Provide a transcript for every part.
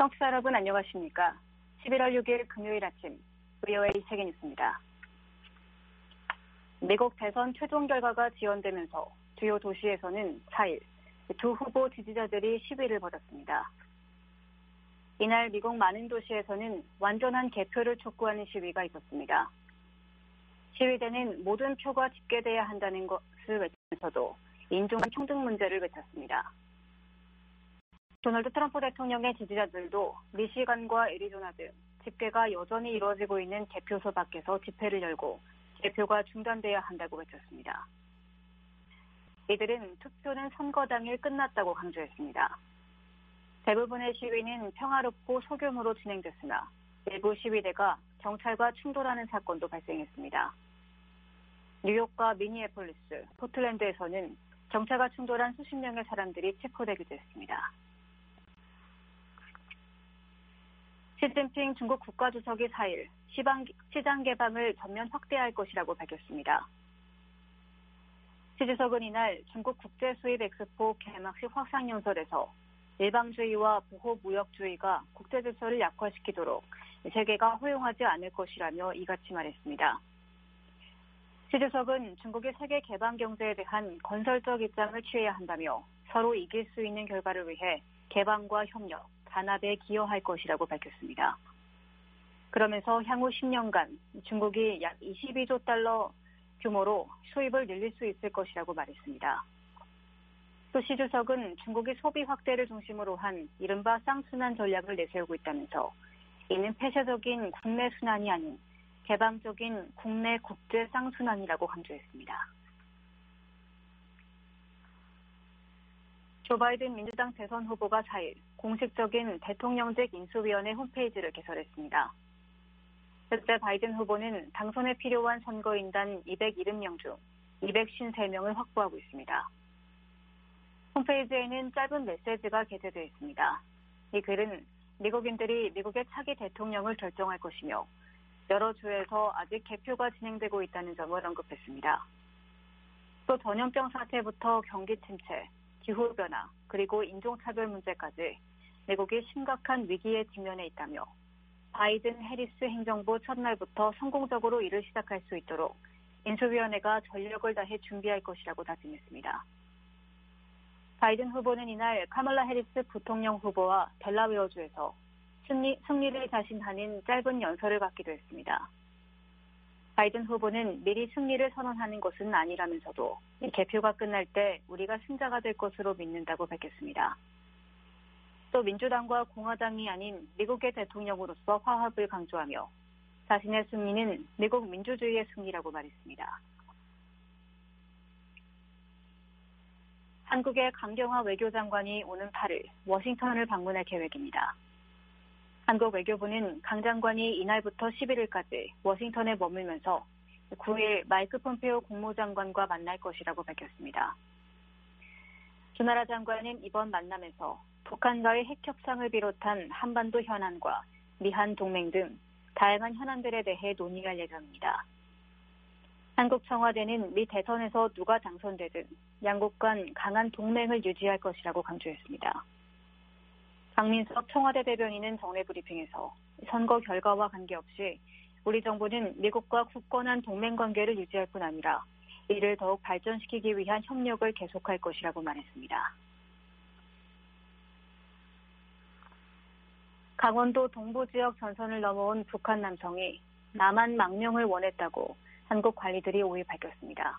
청취자 여러분 안녕하십니까? 11월 6일 금요일 아침 VOA 세계뉴스입니다. 미국 대선 최종 결과가 지연되면서 주요 도시에서는 4일 두 후보 지지자들이 시위를 벌였습니다. 이날 미국 많은 도시에서는 완전한 개표를 촉구하는 시위가 있었습니다. 시위대는 모든 표가 집계돼야 한다는 것을 외치면서도 인종간 평등 문제를 외쳤습니다. 도널드 트럼프 대통령의 지지자들도 미시간과 애리조나 등 집계가 여전히 이루어지고 있는 개표소 밖에서 집회를 열고 개표가 중단돼야 한다고 외쳤습니다. 이들은 투표는 선거 당일 끝났다고 강조했습니다. 대부분의 시위는 평화롭고 소규모로 진행됐으나 일부 시위대가 경찰과 충돌하는 사건도 발생했습니다. 뉴욕과 미니애폴리스, 포틀랜드에서는 경찰과 충돌한 수십 명의 사람들이 체포되기도 했습니다. 시진핑 중국 국가주석이 4일 시장 개방을 전면 확대할 것이라고 밝혔습니다. 시 주석은 이날 중국 국제수입 엑스포 개막식 화상연설에서 일방주의와 보호무역주의가 국제질서를 약화시키도록 세계가 허용하지 않을 것이라며 이같이 말했습니다. 시 주석은 중국이 세계 개방 경제에 대한 건설적 입장을 취해야 한다며 서로 이길 수 있는 결과를 위해 개방과 협력, 단합에 기여할 것이라고 밝혔습니다. 그러면서 향후 10년간 중국이 약 22조 달러 규모로 수입을 늘릴 수 있을 것이라고 말했습니다. 또 시 주석은 중국이 소비 확대를 중심으로 한 이른바 쌍순환 전략을 내세우고 있다면서 이는 폐쇄적인 국내 순환이 아닌 개방적인 국내 국제 쌍순환이라고 강조했습니다. 조 바이든 민주당 대선 후보가 4일 공식적인 대통령직 인수위원회 홈페이지를 개설했습니다. 현재 바이든 후보는 당선에 필요한 선거인단 270명 중 253명을 확보하고 있습니다. 홈페이지에는 짧은 메시지가 게재되어 있습니다. 이 글은 미국인들이 미국의 차기 대통령을 결정할 것이며 여러 주에서 아직 개표가 진행되고 있다는 점을 언급했습니다. 또 전염병 사태부터 경기 침체, 기후변화, 그리고 인종차별 문제까지 미국이 심각한 위기에 직면해 있다며 바이든 해리스 행정부 첫날부터 성공적으로 일을 시작할 수 있도록 인수위원회가 전력을 다해 준비할 것이라고 다짐했습니다. 바이든 후보는 이날 카멀라 해리스 부통령 후보와 델라웨어주에서 승리를 자신하는 짧은 연설을 갖기도 했습니다. 바이든 후보는 미리 승리를 선언하는 것은 아니라면서도 이 개표가 끝날 때 우리가 승자가 될 것으로 믿는다고 밝혔습니다. 또 민주당과 공화당이 아닌 미국의 대통령으로서 화합을 강조하며 자신의 승리는 미국 민주주의의 승리라고 말했습니다. 한국의 강경화 외교장관이 오는 8일 워싱턴을 방문할 계획입니다. 한국 외교부는 강 장관이 이날부터 11일까지 워싱턴에 머물면서 9일 마이크 폼페오 국무장관과 만날 것이라고 밝혔습니다. 두 나라 장관은 이번 만남에서 북한과의 핵 협상을 비롯한 한반도 현안과 미한 동맹 등 다양한 현안들에 대해 논의할 예정입니다. 한국 청와대는 미 대선에서 누가 당선되든 양국 간 강한 동맹을 유지할 것이라고 강조했습니다. 강민석 청와대 대변인은 정례 브리핑에서 선거 결과와 관계없이 우리 정부는 미국과 굳건한 동맹 관계를 유지할 뿐 아니라 이를 더욱 발전시키기 위한 협력을 계속할 것이라고 말했습니다. 강원도 동부 지역 전선을 넘어온 북한 남성이 남한 망명을 원했다고 한국 관리들이 5일 밝혔습니다.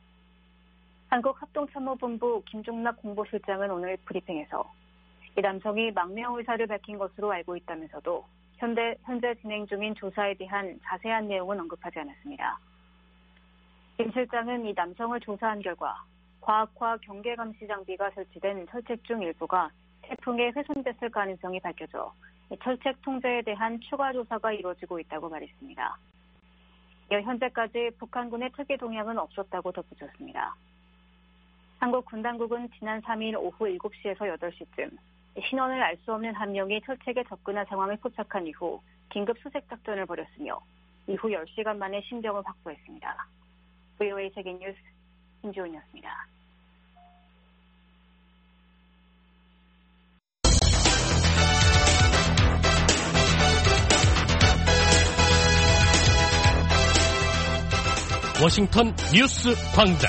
한국합동참모본부 김종락 공보실장은 오늘 브리핑에서 이 남성이 망명 의사를 밝힌 것으로 알고 있다면서도 현재 진행 중인 조사에 대한 자세한 내용은 언급하지 않았습니다. 김 실장은 이 남성을 조사한 결과 과학화 경계감시 장비가 설치된 철책 중 일부가 태풍에 훼손됐을 가능성이 밝혀져 철책 통제에 대한 추가 조사가 이루어지고 있다고 말했습니다. 이어 현재까지 북한군의 특이 동향은 없었다고 덧붙였습니다. 한국 군당국은 지난 3일 오후 7시에서 8시쯤 신원을 알 수 없는 한 명이 철책에 접근한 상황을 포착한 이후 긴급 수색 작전을 벌였으며 이후 10시간 만에 신병을 확보했습니다. VOA 세계뉴스 김지훈이었습니다. 워싱턴 뉴스 광장.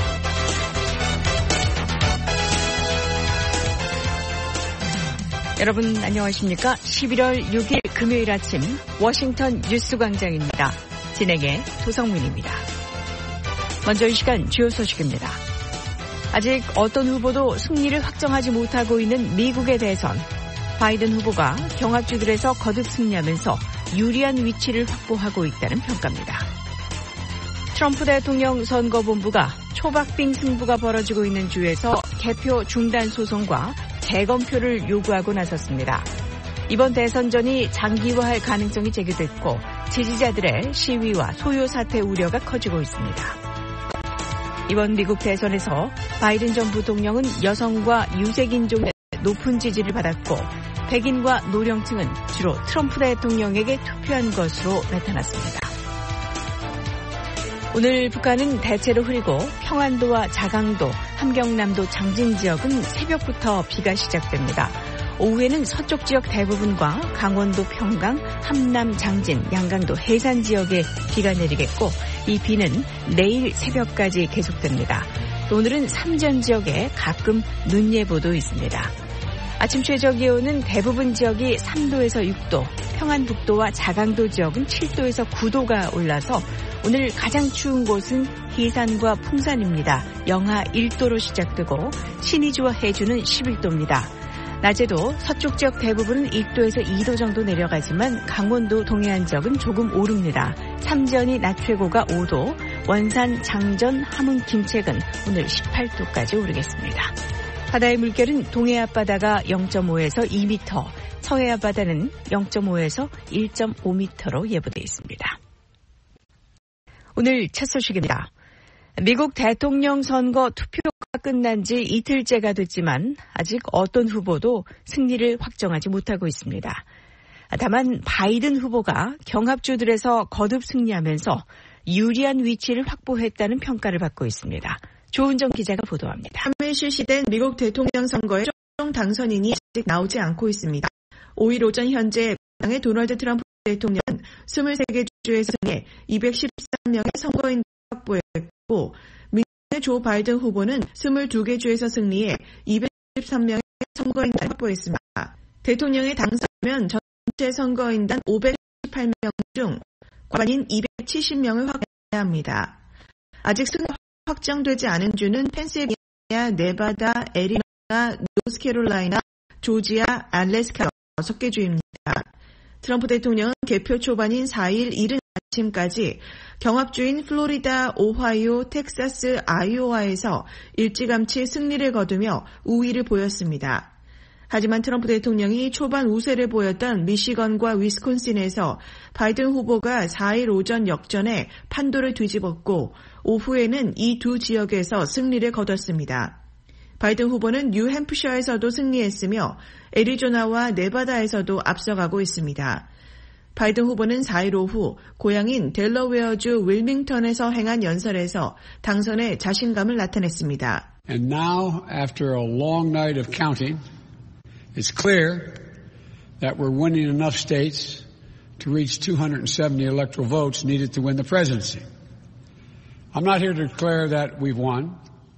여러분 안녕하십니까? 11월 6일 금요일 아침 워싱턴 뉴스 광장입니다. 진행의 조성민입니다. 먼저 이 시간 주요 소식입니다. 아직 어떤 후보도 승리를 확정하지 못하고 있는 미국의 대선. 바이든 후보가 경합주들에서 거듭 승리하면서 유리한 위치를 확보하고 있다는 평가입니다. 트럼프 대통령 선거본부가 초박빙 승부가 벌어지고 있는 주에서 개표 중단 소송과 재검표를 요구하고 나섰습니다. 이번 대선전이 장기화할 가능성이 제기됐고 지지자들의 시위와 소요 사태 우려가 커지고 있습니다. 이번 미국 대선에서 바이든 전 부통령은 여성과 유색인종의 높은 지지를 받았고 백인과 노령층은 주로 트럼프 대통령에게 투표한 것으로 나타났습니다. 오늘 북한은 대체로 흐리고 평안도와 자강도, 함경남도 장진 지역은 새벽부터 비가 시작됩니다. 오후에는 서쪽 지역 대부분과 강원도 평강, 함남 장진, 양강도 해산 지역에 비가 내리겠고 이 비는 내일 새벽까지 계속됩니다. 오늘은 삼전 지역에 가끔 눈 예보도 있습니다. 아침 최저 기온은 대부분 지역이 3도에서 6도, 평안북도와 자강도 지역은 7도에서 9도가 올라서 오늘 가장 추운 곳은 희산과 풍산입니다. 영하 1도로 시작되고 신의주와 해주는 11도입니다. 낮에도 서쪽 지역 대부분은 1도에서 2도 정도 내려가지만 강원도 동해안 지역은 조금 오릅니다. 삼전이 낮 최고가 5도, 원산, 장전, 함흥, 김책은 오늘 18도까지 오르겠습니다. 바다의 물결은 동해 앞바다가 0.5에서 2m, 서해 앞바다는 0.5에서 1.5m로 예보되어 있습니다. 오늘 첫 소식입니다. 미국 대통령 선거 투표가 끝난 지 이틀째가 됐지만 아직 어떤 후보도 승리를 확정하지 못하고 있습니다. 다만 바이든 후보가 경합주들에서 거듭 승리하면서 유리한 위치를 확보했다는 평가를 받고 있습니다. 조은정 기자가 보도합니다. 3일 실시된 미국 대통령 선거의 최종 당선인이 아직 나오지 않고 있습니다. 5일 오전 현재 당의 도널드 트럼프 대통령은 23개 주에서 승리해 213명의 선거인을 확보했고 민주당의 조 바이든 후보는 22개 주에서 승리해 213명의 선거인을 확보했습니다. 대통령에 당선되면 전체 선거인단 518명 중 과반인 270명을 확보해야 합니다. 아직 승리가 확정되지 않은 주는 펜실베니아, 네바다, 애리조나, 노스캐롤라이나, 조지아, 알래스카 6개 주입니다. 트럼프 대통령은 개표 초반인 4일 이른 아침까지 경합주인 플로리다, 오하이오, 텍사스, 아이오와에서 일찌감치 승리를 거두며 우위를 보였습니다. 하지만 트럼프 대통령이 초반 우세를 보였던 미시건과 위스콘신에서 바이든 후보가 4일 오전 역전에 판도를 뒤집었고 오후에는 이 두 지역에서 승리를 거뒀습니다. 바이든 후보는 뉴햄프셔에서도 승리했으며 애리조나와 네바다에서도 앞서가고 있습니다. 바이든 후보는 4일 오후 고향인 델러웨어주 윌밍턴에서 행한 연설에서 당선에 자신감을 나타냈습니다. And now, after a long night of counting, it's clear that we're winning enough states to reach 270 electoral votes needed to win the presidency. I'm not here to declare that we've won.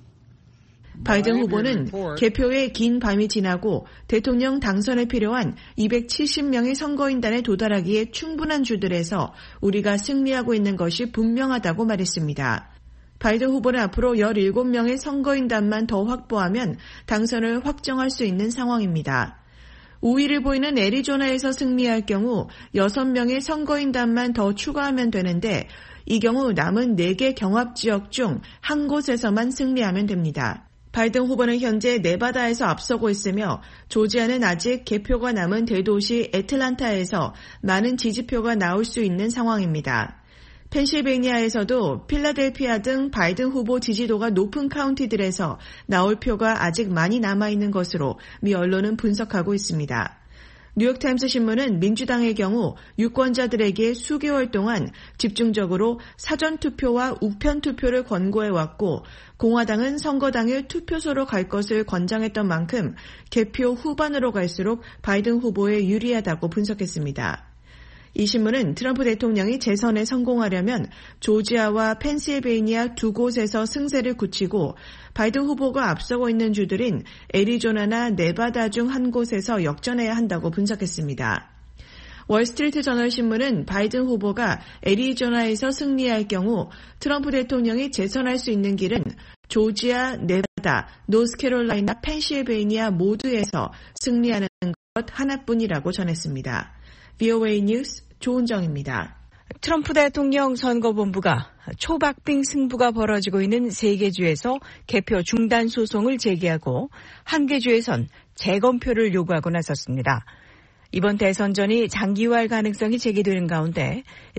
바이든 후보는 개표의 긴 밤이 지나고 대통령 당선에 필요한 270명의 선거인단에 도달하기에 충분한 주들에서 우리가 승리하고 있는 것이 분명하다고 말했습니다. 바이든 후보는 앞으로 17명의 선거인단만 더 확보하면 당선을 확정할 수 있는 상황입니다. 우위를 보이는 애리조나에서 승리할 경우 6명의 선거인단만 더 추가하면 되는데 이 경우 남은 4개 경합지역 중 한 곳에서만 승리하면 됩니다. 바이든 후보는 현재 네바다에서 앞서고 있으며 조지아는 아직 개표가 남은 대도시 애틀란타에서 많은 지지표가 나올 수 있는 상황입니다. 펜실베니아에서도 필라델피아 등 바이든 후보 지지도가 높은 카운티들에서 나올 표가 아직 많이 남아있는 것으로 미 언론은 분석하고 있습니다. 뉴욕타임스 신문은 민주당의 경우 유권자들에게 수개월 동안 집중적으로 사전투표와 우편투표를 권고해왔고 공화당은 선거 당일 투표소로 갈 것을 권장했던 만큼 개표 후반으로 갈수록 바이든 후보에 유리하다고 분석했습니다. 이 신문은 트럼프 대통령이 재선에 성공하려면 조지아와 펜실베이니아 두 곳에서 승세를 굳히고 바이든 후보가 앞서고 있는 주들인 애리조나나 네바다 중 한 곳에서 역전해야 한다고 분석했습니다. 월스트리트 저널 신문은 바이든 후보가 애리조나에서 승리할 경우 트럼프 대통령이 재선할 수 있는 길은 조지아, 네바다, 노스캐롤라이나, 펜실베이니아 모두에서 승리하는 것 하나뿐이라고 전했습니다. VOA 뉴스 조은정입니다. 트럼프 대통령 선거본부가 초박빙 승부가 벌어지고 있는 3개 주에서 개표 중단 소송을 제기하고 1개 주에선 재검표를 요구하고 나섰습니다. 이번 대선전이 장기화할 가능성이 제기되는 가운데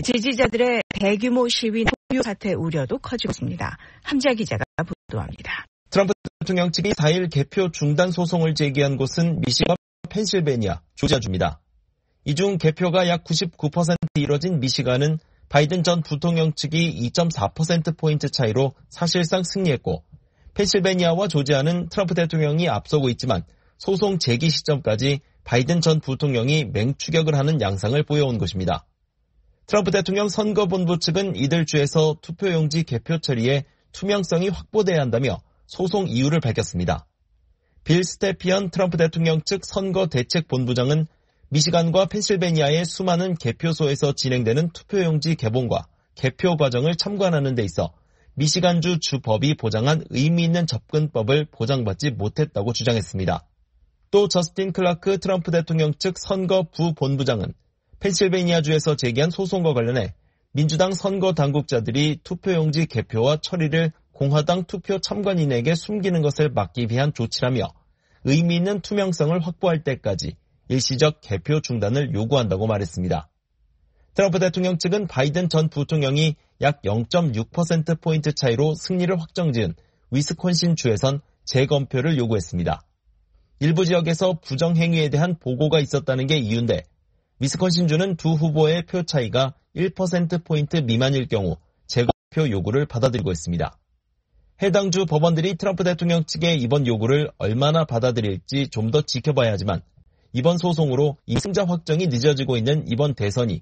지지자들의 대규모 시위나 소요 사태 우려도 커지고 있습니다. 함지아 기자가 보도합니다. 트럼프 대통령 측이 4일 개표 중단 소송을 제기한 곳은 미시건, 펜실베니아, 조지아주입니다. 이 중 개표가 약 99% 이뤄진 미시간은 바이든 전 부통령 측이 2.4%포인트 차이로 사실상 승리했고, 펜실베니아와 조지아는 트럼프 대통령이 앞서고 있지만 소송 제기 시점까지 바이든 전 부통령이 맹추격을 하는 양상을 보여온 것입니다. 트럼프 대통령 선거본부 측은 이들 주에서 투표용지 개표 처리에 투명성이 확보돼야 한다며 소송 이유를 밝혔습니다. 빌 스테피언 트럼프 대통령 측 선거대책본부장은 미시간과 펜실베니아의 수많은 개표소에서 진행되는 투표용지 개봉과 개표 과정을 참관하는 데 있어 미시간주 주법이 보장한 의미 있는 접근법을 보장받지 못했다고 주장했습니다. 또 저스틴 클라크 트럼프 대통령 측 선거부 본부장은 펜실베니아주에서 제기한 소송과 관련해 민주당 선거 당국자들이 투표용지 개표와 처리를 공화당 투표 참관인에게 숨기는 것을 막기 위한 조치라며 의미 있는 투명성을 확보할 때까지 일시적 개표 중단을 요구한다고 말했습니다. 트럼프 대통령 측은 바이든 전 부통령이 약 0.6%포인트 차이로 승리를 확정지은 위스콘신 주에선 재검표를 요구했습니다. 일부 지역에서 부정행위에 대한 보고가 있었다는 게 이유인데 위스콘신주는 두 후보의 표 차이가 1%포인트 미만일 경우 재검표 요구를 받아들이고 있습니다. 해당 주 법원들이 트럼프 대통령 측의 이번 요구를 얼마나 받아들일지 좀 더 지켜봐야 하지만 이번 소송으로 이 승자 확정이 늦어지고 있는 이번 대선이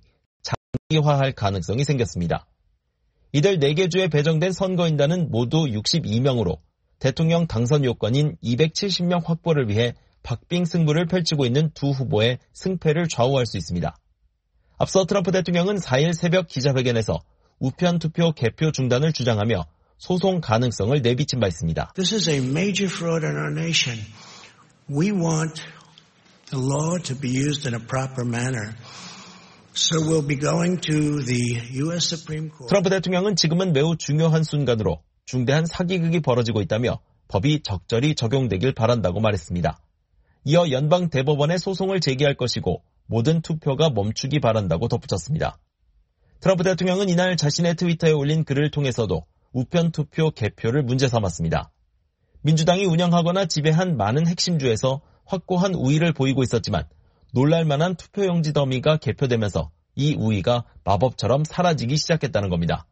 장기화할 가능성이 생겼습니다. 이들 4개 주에 배정된 선거인단은 모두 62명으로 대통령 당선 요건인 270명 확보를 위해 박빙 승부를 펼치고 있는 두 후보의 승패를 좌우할 수 있습니다. 앞서 트럼프 대통령은 4일 새벽 기자회견에서 우편 투표 개표 중단을 주장하며 소송 가능성을 내비친 바 있습니다. This is a major fraud in our nation. We want the law to be used in a proper manner. So we'll be going to the U.S. Supreme Court. 트럼프 대통령은 지금은 매우 중요한 순간으로 중대한 사기극이 벌어지고 있다며 법이 적절히 적용되길 바란다고 말했습니다. 이어 연방 대법원에 소송을 제기할 것이고 모든 투표가 멈추기 바란다고 덧붙였습니다. 트럼프 대통령은 이날 자신의 트위터에 올린 글을 통해서도 우편 투표 개표를 문제 삼았습니다. 민주당이 운영하거나 지배한 많은 핵심주에서 확고한 우위를 보이고 있었지만 놀랄만한 투표용지 더미가 개표되면서 이 우위가 마법처럼 사라지기 시작했다는 겁니다.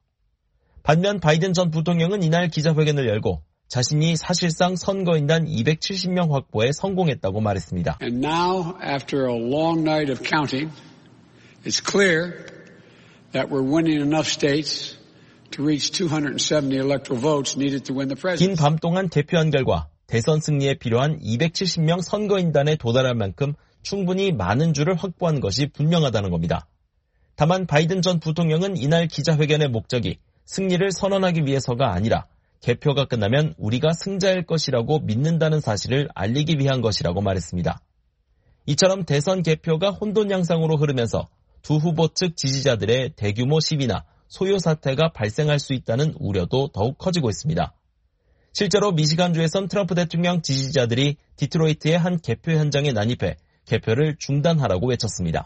반면 바이든 전 부통령은 이날 기자회견을 열고 자신이 사실상 선거인단 270명 확보에 성공했다고 말했습니다. And now, after a long night of counting, it's clear that we're winning enough states to reach 270 electoral votes needed to win the presidency. 긴 밤 동안 개표한 결과 대선 승리에 필요한 270명 선거인단에 도달할 만큼 충분히 많은 주를 확보한 것이 분명하다는 겁니다. 다만 바이든 전 부통령은 이날 기자회견의 목적이 승리를 선언하기 위해서가 아니라 개표가 끝나면 우리가 승자일 것이라고 믿는다는 사실을 알리기 위한 것이라고 말했습니다. 이처럼 대선 개표가 혼돈 양상으로 흐르면서 두 후보 측 지지자들의 대규모 시위나 소요 사태가 발생할 수 있다는 우려도 더욱 커지고 있습니다. 실제로 미시간주에선 트럼프 대통령 지지자들이 디트로이트의 한 개표 현장에 난입해 개표를 중단하라고 외쳤습니다.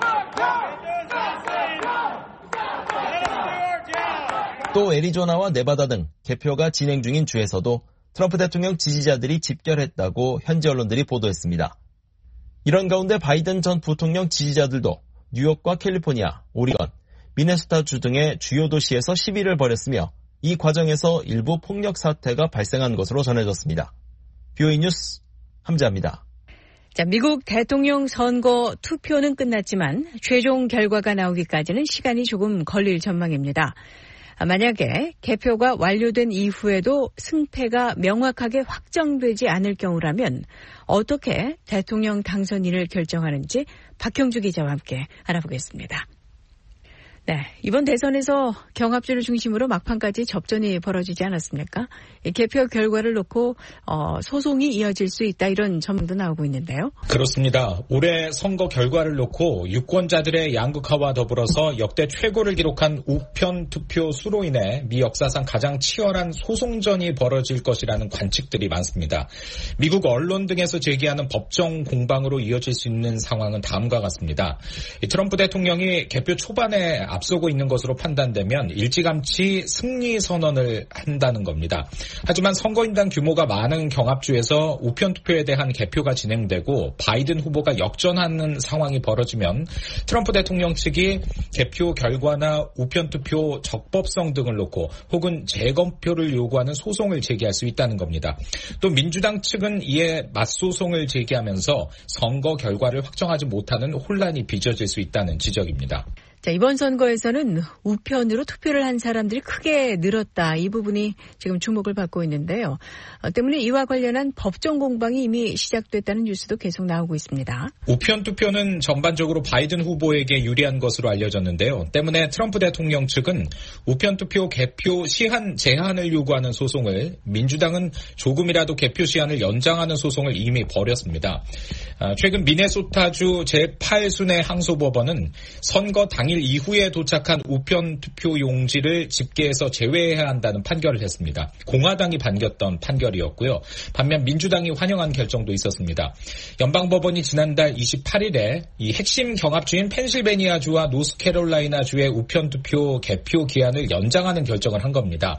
또 애리조나와 네바다 등 개표가 진행 중인 주에서도 트럼프 대통령 지지자들이 집결했다고 현지 언론들이 보도했습니다. 이런 가운데 바이든 전 부통령 지지자들도 뉴욕과 캘리포니아, 오리건, 미네소타주 등의 주요 도시에서 시위를 벌였으며 이 과정에서 일부 폭력 사태가 발생한 것으로 전해졌습니다. VOA 뉴스 함지아입니다. 자, 미국 대통령 선거 투표는 끝났지만 최종 결과가 나오기까지는 시간이 조금 걸릴 전망입니다. 만약에 개표가 완료된 이후에도 승패가 명확하게 확정되지 않을 경우라면 어떻게 대통령 당선인을 결정하는지 박형주 기자와 함께 알아보겠습니다. 네, 이번 대선에서 경합주를 중심으로 막판까지 접전이 벌어지지 않았습니까? 개표 결과를 놓고 소송이 이어질 수 있다 이런 전망도 나오고 있는데요. 그렇습니다. 올해 선거 결과를 놓고 유권자들의 양극화와 더불어서 역대 최고를 기록한 우편 투표 수로 인해 미 역사상 가장 치열한 소송전이 벌어질 것이라는 관측들이 많습니다. 미국 언론 등에서 제기하는 법정 공방으로 이어질 수 있는 상황은 다음과 같습니다. 트럼프 대통령이 개표 초반에 앞서고 있는 것으로 판단되면 일찌감치 승리 선언을 한다는 겁니다. 하지만 선거인단 규모가 많은 경합주에서 우편투표에 대한 개표가 진행되고 바이든 후보가 역전하는 상황이 벌어지면 트럼프 대통령 측이 개표 결과나 우편투표 적법성 등을 놓고 혹은 재검표를 요구하는 소송을 제기할 수 있다는 겁니다. 또 민주당 측은 이에 맞소송을 제기하면서 선거 결과를 확정하지 못하는 혼란이 빚어질 수 있다는 지적입니다. 자, 이번 선거에서는 우편으로 투표를 한 사람들이 크게 늘었다. 이 부분이 지금 주목을 받고 있는데요. 때문에 이와 관련한 법정 공방이 이미 시작됐다는 뉴스도 계속 나오고 있습니다. 우편 투표는 전반적으로 바이든 후보에게 유리한 것으로 알려졌는데요. 때문에 트럼프 대통령 측은 우편 투표 개표 시한 제한을 요구하는 소송을, 민주당은 조금이라도 개표 시한을 연장하는 소송을 이미 벌였습니다. 최근 미네소타주 제8순회 항소법원은 선거 당일 이후에 도착한 우편 투표 용지를 집계에서 제외해야 한다는 판결을 했습니다. 공화당이 반겼던 판결이었고요. 반면 민주당이 환영한 결정도 있었습니다. 연방법원이 지난달 28일에 이 핵심 경합주인 펜실베니아주와 노스캐롤라이나주의 우편 투표 개표 기한을 연장하는 결정을 한 겁니다.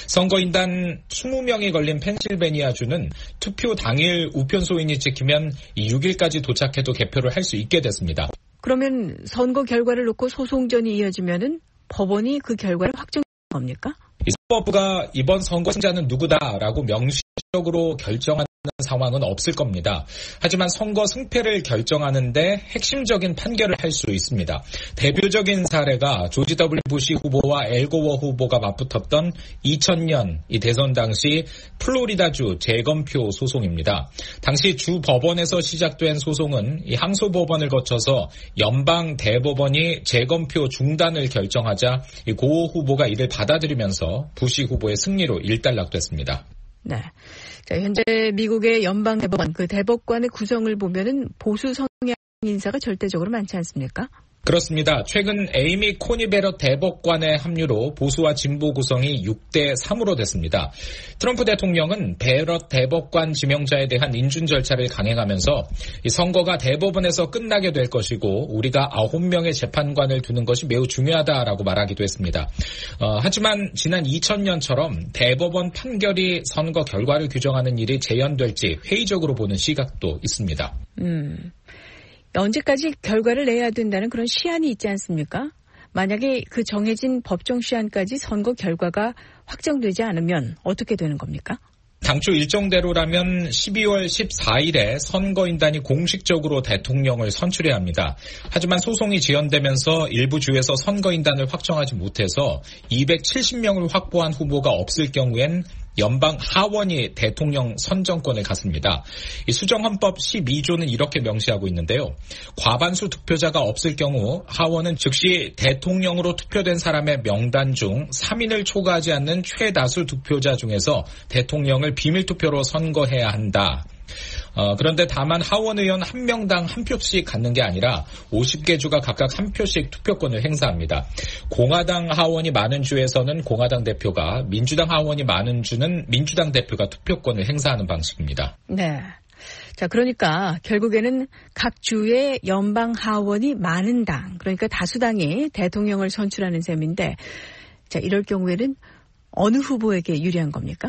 선거인단 20명이 걸린 펜실베니아주는 투표 당일 우편 소인이 찍히면 6일까지 도착해도 개표를 할 수 있게 됐습니다. 그러면 선거 결과를 놓고 소송전이 이어지면은 법원이 그 결과를 확정하는 겁니까? 선거부가 이번 선거 승자는 누구다라고 명시적으로 결정하는 상황은 없을 겁니다. 하지만 선거 승패를 결정하는데 핵심적인 판결을 할 수 있습니다. 대표적인 사례가 조지 W. 부시 후보와 엘 고어 후보가 맞붙었던 2000년 이 대선 당시 플로리다주 재검표 소송입니다. 당시 주 법원에서 시작된 소송은 이 항소법원을 거쳐서 연방 대법원이 재검표 중단을 결정하자 이 고어 후보가 이를 받아들이면서 부시 후보의 승리로 일단락됐습니다. 네. 자, 현재 미국의 연방 대법원, 그 대법관의 구성을 보면은 보수 성향 인사가 절대적으로 많지 않습니까? 그렇습니다. 최근 에이미 코니 베럿 대법관의 합류로 보수와 진보 구성이 6대3으로 됐습니다. 트럼프 대통령은 베럿 대법관 지명자에 대한 인준 절차를 강행하면서 이 선거가 대법원에서 끝나게 될 것이고 우리가 9명의 재판관을 두는 것이 매우 중요하다라고 말하기도 했습니다. 하지만 지난 2000년처럼 대법원 판결이 선거 결과를 규정하는 일이 재현될지 회의적으로 보는 시각도 있습니다. 언제까지 결과를 내야 된다는 그런 시한이 있지 않습니까? 만약에 그 정해진 법정 시한까지 선거 결과가 확정되지 않으면 어떻게 되는 겁니까? 당초 일정대로라면 12월 14일에 선거인단이 공식적으로 대통령을 선출해야 합니다. 하지만 소송이 지연되면서 일부 주에서 선거인단을 확정하지 못해서 270명을 확보한 후보가 없을 경우엔 연방 하원이 대통령 선정권을 갖습니다. 이 수정헌법 12조는 이렇게 명시하고 있는데요. 과반수 투표자가 없을 경우 하원은 즉시 대통령으로 투표된 사람의 명단 중 3인을 초과하지 않는 최다수 투표자 중에서 대통령을 비밀투표로 선거해야 한다. 그런데 다만 하원 의원 1명당 1표씩 갖는 게 아니라 50개 주가 각각 1표씩 투표권을 행사합니다. 공화당 하원이 많은 주에서는 공화당 대표가, 민주당 하원이 많은 주는 민주당 대표가 투표권을 행사하는 방식입니다. 네. 자, 그러니까 결국에는 각 주의 연방 하원이 많은 당, 그러니까 다수당이 대통령을 선출하는 셈인데, 자, 이럴 경우에는 어느 후보에게 유리한 겁니까?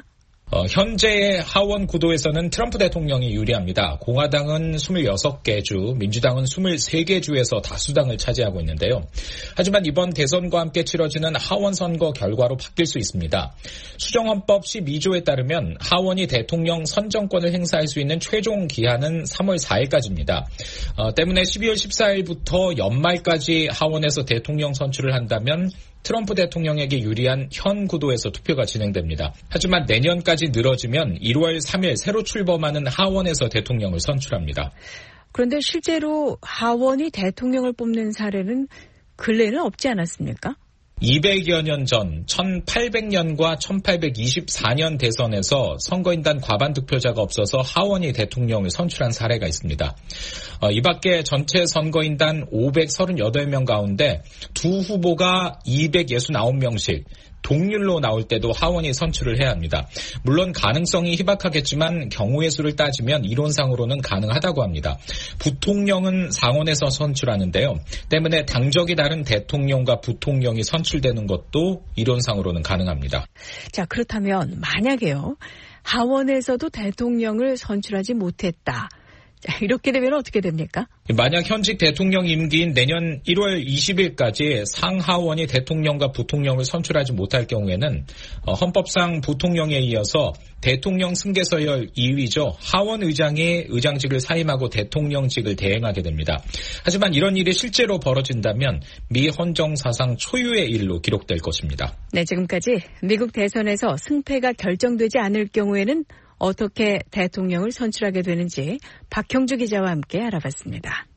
현재의 하원 구도에서는 트럼프 대통령이 유리합니다. 공화당은 26개 주, 민주당은 23개 주에서 다수당을 차지하고 있는데요. 하지만 이번 대선과 함께 치러지는 하원 선거 결과로 바뀔 수 있습니다. 수정헌법 12조에 따르면 하원이 대통령 선정권을 행사할 수 있는 최종 기한은 3월 4일까지입니다. 때문에 12월 14일부터 연말까지 하원에서 대통령 선출을 한다면 트럼프 대통령에게 유리한 현 구도에서 투표가 진행됩니다. 하지만 내년까지 늘어지면 1월 3일 새로 출범하는 하원에서 대통령을 선출합니다. 그런데 실제로 하원이 대통령을 뽑는 사례는 근래에는 없지 않았습니까? 200여 년 전 1800년과 1824년 대선에서 선거인단 과반 득표자가 없어서 하원이 대통령을 선출한 사례가 있습니다. 이 밖에 전체 선거인단 538명 가운데 두 후보가 269명씩 동률로 나올 때도 하원이 선출을 해야 합니다. 물론 가능성이 희박하겠지만 경우의 수를 따지면 이론상으로는 가능하다고 합니다. 부통령은 상원에서 선출하는데요. 때문에 당적이 다른 대통령과 부통령이 선출되는 것도 이론상으로는 가능합니다. 자, 그렇다면 만약에요. 하원에서도 대통령을 선출하지 못했다. 자, 이렇게 되면 어떻게 됩니까? 만약 현직 대통령 임기인 내년 1월 20일까지 상하원이 대통령과 부통령을 선출하지 못할 경우에는 헌법상 부통령에 이어서 대통령 승계서열 2위죠. 하원 의장이 의장직을 사임하고 대통령직을 대행하게 됩니다. 하지만 이런 일이 실제로 벌어진다면 미 헌정사상 초유의 일로 기록될 것입니다. 네, 지금까지 미국 대선에서 승패가 결정되지 않을 경우에는 어떻게 대통령을 선출하게 되는지 박형주 기자와 함께 알아봤습니다.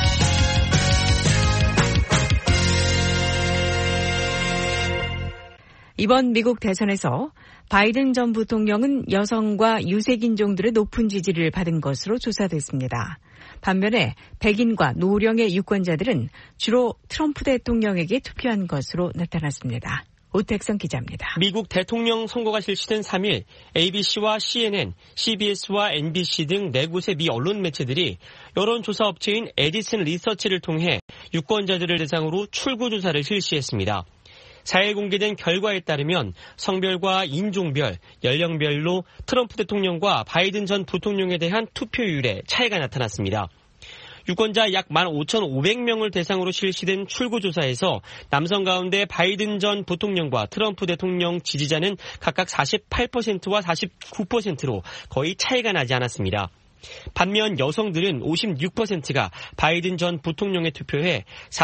이번 미국 대선에서 바이든 전 부통령은 여성과 유색인종들의 높은 지지를 받은 것으로 조사됐습니다. 반면에 백인과 노령의 유권자들은 주로 트럼프 대통령에게 투표한 것으로 나타났습니다. 오택성 기자입니다. 미국 대통령 선거가 실시된 3일 ABC와 CNN, CBS와 NBC 등 4곳의 미 언론 매체들이 여론조사 업체인 에디슨 리서치를 통해 유권자들을 대상으로 출구조사를 실시했습니다. 4일 공개된 결과에 따르면 성별과 인종별, 연령별로 트럼프 대통령과 바이든 전 부통령에 대한 투표율에 차이가 나타났습니다. 유권자 약 15,500명을 대상으로 실시된 출구조사에서 남성 가운데 바이든 전 부통령과 트럼프 대통령 지지자는 각각 48%와 49%로 거의 차이가 나지 않았습니다. 반면 여성들은 56%가 바이든 전 부통령에 투표해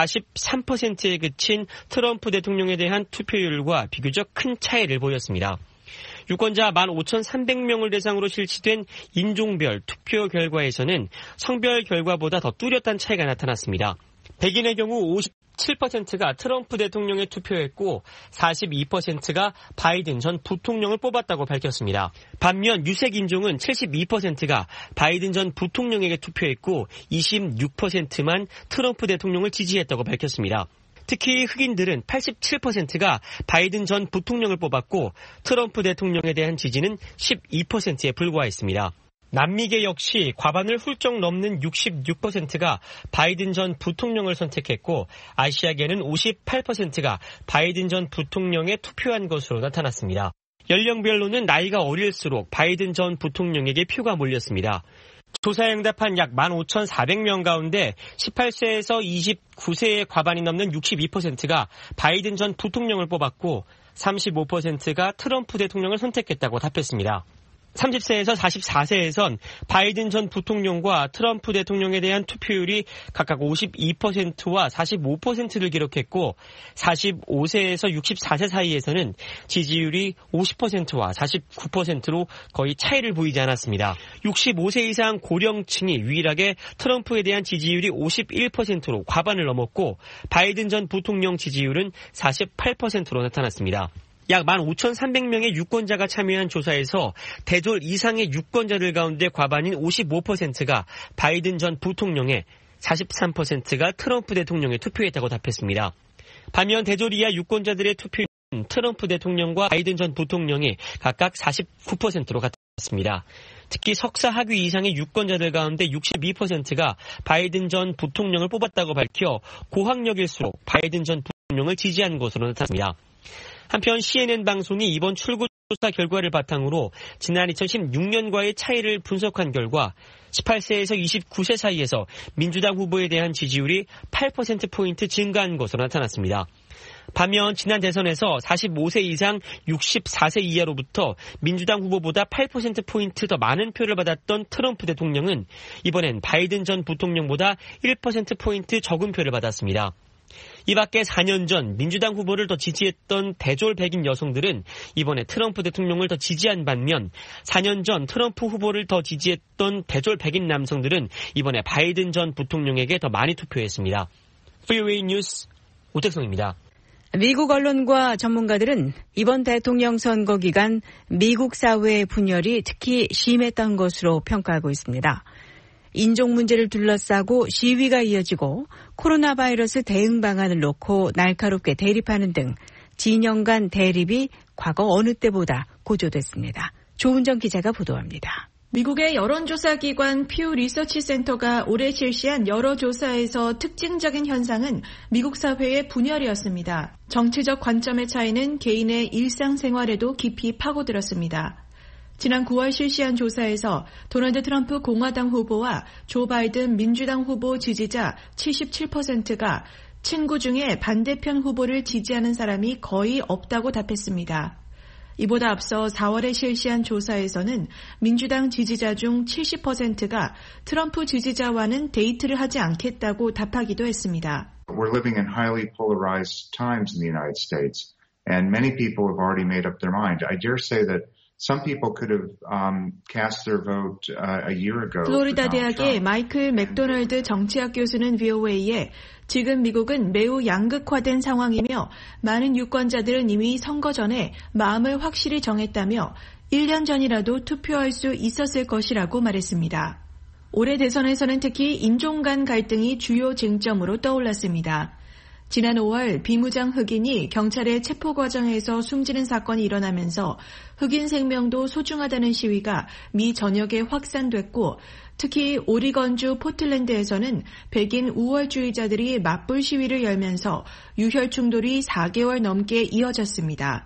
43%에 그친 트럼프 대통령에 대한 투표율과 비교적 큰 차이를 보였습니다. 유권자 15,300명을 대상으로 실시된 인종별 투표 결과에서는 성별 결과보다 더 뚜렷한 차이가 나타났습니다. 백인의 경우 57%가 트럼프 대통령에 투표했고 42%가 바이든 전 부통령을 뽑았다고 밝혔습니다. 반면 유색인종은 72%가 바이든 전 부통령에게 투표했고 26%만 트럼프 대통령을 지지했다고 밝혔습니다. 특히 흑인들은 87%가 바이든 전 부통령을 뽑았고 트럼프 대통령에 대한 지지는 12%에 불과했습니다. 남미계 역시 과반을 훌쩍 넘는 66%가 바이든 전 부통령을 선택했고 아시아계는 58%가 바이든 전 부통령에 투표한 것으로 나타났습니다. 연령별로는 나이가 어릴수록 바이든 전 부통령에게 표가 몰렸습니다. 조사에 응답한 약 15,400명 가운데 18세에서 29세의 과반이 넘는 62%가 바이든 전 부통령을 뽑았고 35%가 트럼프 대통령을 선택했다고 답했습니다. 30세에서 44세에선 바이든 전 부통령과 트럼프 대통령에 대한 투표율이 각각 52%와 45%를 기록했고 45세에서 64세 사이에서는 지지율이 50%와 49%로 거의 차이를 보이지 않았습니다. 65세 이상 고령층이 유일하게 트럼프에 대한 지지율이 51%로 과반을 넘었고 바이든 전 부통령 지지율은 48%로 나타났습니다. 약 15,300명의 유권자가 참여한 조사에서 대졸 이상의 유권자들 가운데 과반인 55%가 바이든 전 부통령에 43%가 트럼프 대통령에 투표했다고 답했습니다. 반면 대졸 이하 유권자들의 투표율은 트럼프 대통령과 바이든 전 부통령이 각각 49%로 같았습니다. 특히 석사 학위 이상의 유권자들 가운데 62%가 바이든 전 부통령을 뽑았다고 밝혀 고학력일수록 바이든 전 부통령을 지지한 것으로 나타났습니다. 한편 CNN 방송이 이번 출구조사 조사 결과를 바탕으로 지난 2016년과의 차이를 분석한 결과 18세에서 29세 사이에서 민주당 후보에 대한 지지율이 8%포인트 증가한 것으로 나타났습니다. 반면 지난 대선에서 45세 이상 64세 이하로부터 민주당 후보보다 8%포인트 더 많은 표를 받았던 트럼프 대통령은 이번엔 바이든 전 부통령보다 1%포인트 적은 표를 받았습니다. 이 밖에 4년 전 민주당 후보를 더 지지했던 대졸 백인 여성들은 이번에 트럼프 대통령을 더 지지한 반면 4년 전 트럼프 후보를 더 지지했던 대졸 백인 남성들은 이번에 바이든 전 부통령에게 더 많이 투표했습니다. VOA 뉴스 오택성입니다. 미국 언론과 전문가들은 이번 대통령 선거 기간 미국 사회의 분열이 특히 심했던 것으로 평가하고 있습니다. 인종 문제를 둘러싸고 시위가 이어지고 코로나 바이러스 대응 방안을 놓고 날카롭게 대립하는 등 진영 간 대립이 과거 어느 때보다 고조됐습니다. 조은정 기자가 보도합니다. 미국의 여론조사기관 퓨 리서치 센터가 올해 실시한 여러 조사에서 특징적인 현상은 미국 사회의 분열이었습니다. 정치적 관점의 차이는 개인의 일상생활에도 깊이 파고들었습니다. 지난 9월 실시한 조사에서 도널드 트럼프 공화당 후보와 조 바이든 민주당 후보 지지자 77%가 친구 중에 반대편 후보를 지지하는 사람이 거의 없다고 답했습니다. 이보다 앞서 4월에 실시한 조사에서는 민주당 지지자 중 70%가 트럼프 지지자와는 데이트를 하지 않겠다고 답하기도 했습니다. We're living in highly polarized times in the United States, and many people have already made up their mind. I dare say that some people could have cast their vote a year ago. 플로리다 대학의 마이클 맥도널드 정치학 교수는 VOA에 지금 미국은 매우 양극화된 상황이며 많은 유권자들은 이미 선거 전에 마음을 확실히 정했다며 1년 전이라도 투표할 수 있었을 것이라고 말했습니다. 올해 대선에서는 특히 인종 간 갈등이 주요 쟁점으로 떠올랐습니다. 지난 5월 비무장 흑인이 경찰의 체포 과정에서 숨지는 사건이 일어나면서 흑인 생명도 소중하다는 시위가 미 전역에 확산됐고 특히 오리건주 포틀랜드에서는 백인 우월주의자들이 맞불 시위를 열면서 유혈 충돌이 4개월 넘게 이어졌습니다.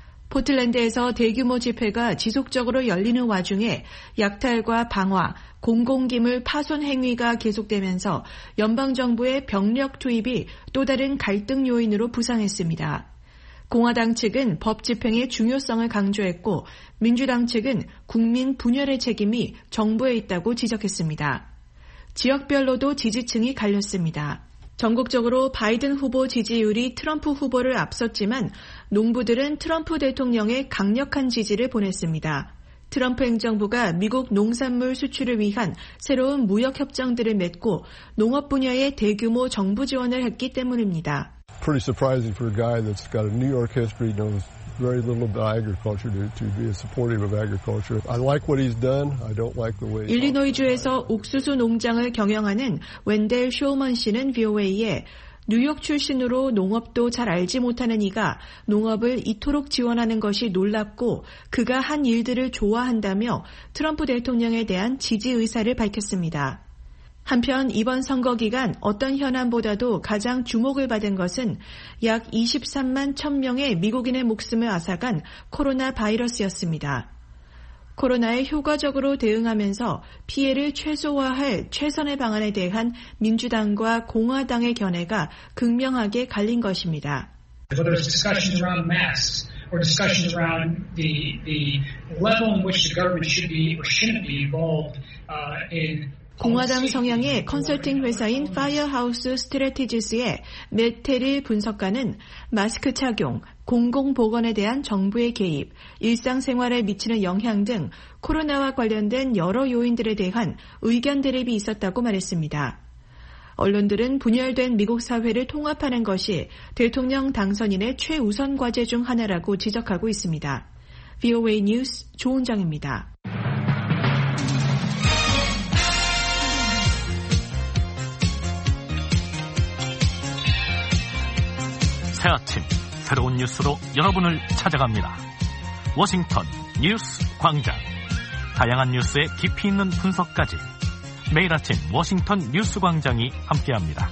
포틀랜드에서 대규모 집회가 지속적으로 열리는 와중에 약탈과 방화, 공공기물 파손 행위가 계속되면서 연방정부의 병력 투입이 또 다른 갈등 요인으로 부상했습니다. 공화당 측은 법 집행의 중요성을 강조했고 민주당 측은 국민 분열의 책임이 정부에 있다고 지적했습니다. 지역별로도 지지층이 갈렸습니다. 전국적으로 바이든 후보 지지율이 트럼프 후보를 앞섰지만 농부들은 트럼프 대통령의 강력한 지지를 보냈습니다. 트럼프 행정부가 미국 농산물 수출을 위한 새로운 무역 협정들을 맺고 농업 분야에 대규모 정부 지원을 했기 때문입니다. Pretty surprising for a guy that's got a New York history, knows very little about agriculture to be supportive of agriculture. I like what he's done. I don't like the way. 일리노이주에서 옥수수 농장을 경영하는 웬델 쇼먼 씨는 VOA에 뉴욕 출신으로 농업도 잘 알지 못하는 이가 농업을 이토록 지원하는 것이 놀랍고 그가 한 일들을 좋아한다며 트럼프 대통령에 대한 지지 의사를 밝혔습니다. 한편 이번 선거 기간 어떤 현안보다도 가장 주목을 받은 것은 약 23만 1000명의 미국인의 목숨을 앗아간 코로나 바이러스였습니다. 코로나에 효과적으로 대응하면서 피해를 최소화할 최선의 방안에 대한 민주당과 공화당의 견해가 극명하게 갈린 것입니다. Whether it's discussions around masks or discussions around the level in which the government should be or shouldn't be involved in 공화당 성향의 컨설팅 회사인 파이어하우스 스트래티지스의 메테릴 분석가는 마스크 착용, 공공보건에 대한 정부의 개입, 일상생활에 미치는 영향 등 코로나와 관련된 여러 요인들에 대한 의견 대립이 있었다고 말했습니다. 언론들은 분열된 미국 사회를 통합하는 것이 대통령 당선인의 최우선 과제 중 하나라고 지적하고 있습니다. VOA 뉴스 조은정입니다. 새 아침 새로운 뉴스로 여러분을 찾아갑니다. 워싱턴 뉴스 광장. 다양한 뉴스의 깊이 있는 분석까지 매일 아침 워싱턴 뉴스 광장이 함께합니다.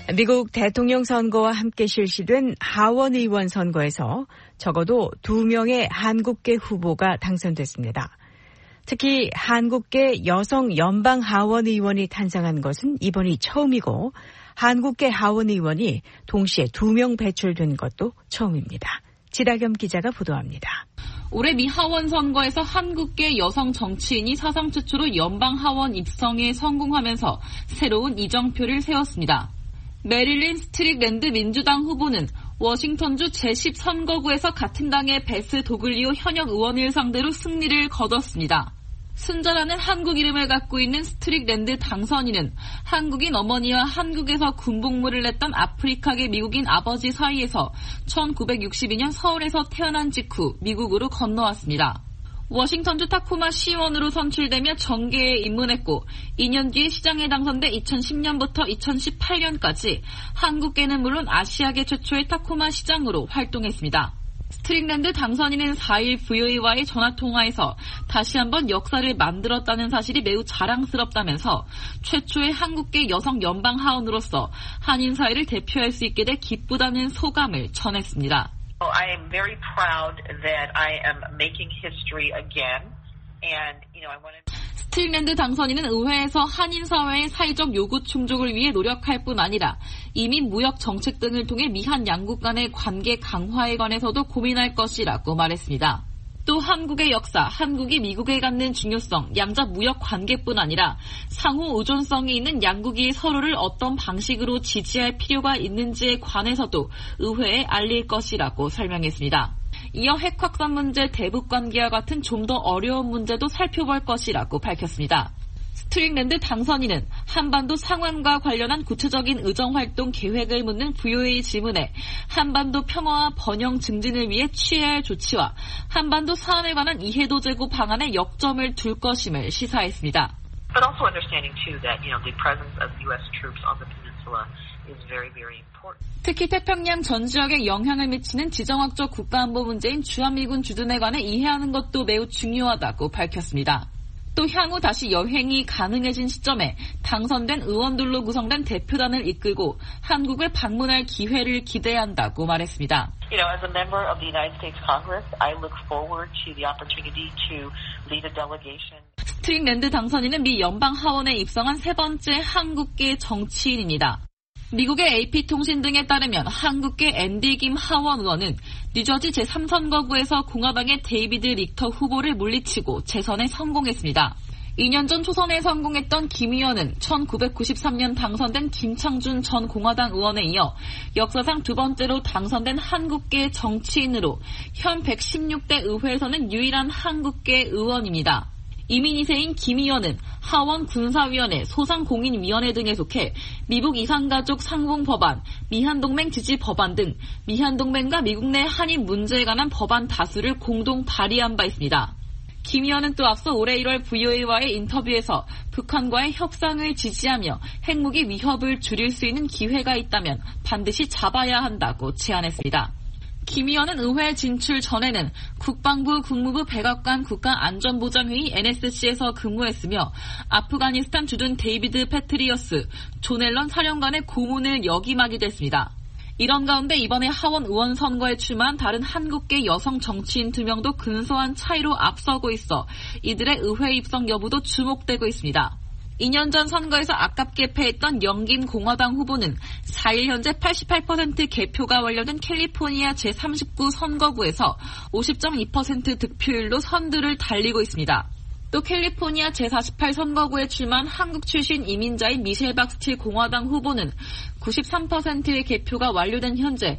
미국 대통령 선거와 함께 실시된 하원 의원 선거에서 적어도 2명의 한국계 후보가 당선됐습니다. 특히 한국계 여성 연방 하원 의원이 탄생한 것은 이번이 처음이고 한국계 하원 의원이 동시에 2명 배출된 것도 처음입니다. 지다겸 기자가 보도합니다. 올해 미 하원 선거에서 한국계 여성 정치인이 사상 최초로 연방 하원 입성에 성공하면서 새로운 이정표를 세웠습니다. 메릴린 스트릭랜드 민주당 후보는 워싱턴주 제10선거구에서 같은 당의 베스 도글리오 현역 의원을 상대로 승리를 거뒀습니다. 순자라는 한국 이름을 갖고 있는 스트릭랜드 당선인은 한국인 어머니와 한국에서 군복무를 했던 아프리카계 미국인 아버지 사이에서 1962년 서울에서 태어난 직후 미국으로 건너왔습니다. 워싱턴주 타코마 시의원으로 선출되며 정계에 입문했고 2년 뒤에 시장에 당선돼 2010년부터 2018년까지 한국계는 물론 아시아계 최초의 타코마 시장으로 활동했습니다. 스트릭랜드 당선인은 4일 VOA와의 전화통화에서 다시 한번 역사를 만들었다는 사실이 매우 자랑스럽다면서 최초의 한국계 여성 연방하원으로서 한인 사회를 대표할 수 있게 돼 기쁘다는 소감을 전했습니다. I am very proud that I am making history again, and I want to. 스트릭랜드 당선인은 의회에서 한인 사회의 사회적 요구 충족을 위해 노력할 뿐 아니라 이민 무역 정책 등을 통해 미한 양국 간의 관계 강화에 관해서도 고민할 것이라고 말했습니다. 또 한국의 역사, 한국이 미국에 갖는 중요성, 양자 무역 관계뿐 아니라 상호 의존성이 있는 양국이 서로를 어떤 방식으로 지지할 필요가 있는지에 관해서도 의회에 알릴 것이라고 설명했습니다. 이어 핵 확산 문제, 대북 관계와 같은 좀 더 어려운 문제도 살펴볼 것이라고 밝혔습니다. 스트릭랜드 당선인은 한반도 상황과 관련한 구체적인 의정활동 계획을 묻는 VOA 질문에 한반도 평화와 번영 증진을 위해 취해야 할 조치와 한반도 사안에 관한 이해도 제고 방안에 역점을 둘 것임을 시사했습니다. But also understanding too that the presence of U.S. troops on the peninsula is very, very important. 특히 태평양 전 지역에 영향을 미치는 지정학적 국가안보 문제인 주한미군 주둔에 관해 이해하는 것도 매우 중요하다고 밝혔습니다. 또 향후 다시 여행이 가능해진 시점에 당선된 의원들로 구성된 대표단을 이끌고 한국을 방문할 기회를 기대한다고 말했습니다. As a member of the United States Congress, I look forward to the opportunity to lead a delegation. 스트릭랜드 당선인은 미 연방 하원에 입성한 세 번째 한국계 정치인입니다. 미국의 AP통신 등에 따르면 한국계 앤디 김 하원 의원은 뉴저지 제3선거구에서 공화당의 데이비드 릭터 후보를 물리치고 재선에 성공했습니다. 2년 전 초선에 성공했던 김 의원은 1993년 당선된 김창준 전 공화당 의원에 이어 역사상 두 번째로 당선된 한국계 정치인으로 현 116대 의회에서는 유일한 한국계 의원입니다. 이민 2세인 김 의원은 하원 군사위원회, 소상공인위원회 등에 속해 미국 이산가족 상봉법안, 미한동맹 지지 법안 등 미한동맹과 미국 내 한인 문제에 관한 법안 다수를 공동 발의한 바 있습니다. 김 의원은 또 앞서 올해 1월 VOA와의 인터뷰에서 북한과의 협상을 지지하며 핵무기 위협을 줄일 수 있는 기회가 있다면 반드시 잡아야 한다고 제안했습니다. 김 의원은 의회 진출 전에는 국방부, 국무부 백악관 국가안전보장회의 NSC에서 근무했으며 아프가니스탄 주둔 데이비드 패트리어스, 존 앨런 사령관의 고문을 역임하기도 했습니다. 이런 가운데 이번에 하원 의원 선거에 출마한 다른 한국계 여성 정치인 2명도 근소한 차이로 앞서고 있어 이들의 의회 입성 여부도 주목되고 있습니다. 2년 전 선거에서 아깝게 패했던 영긴 공화당 후보는 4일 현재 88% 개표가 완료된 캘리포니아 제39 선거구에서 50.2% 득표율로 선두를 달리고 있습니다. 또 캘리포니아 제48 선거구에 출마한 한국 출신 이민자인 미셸 박스틸 공화당 후보는 93%의 개표가 완료된 현재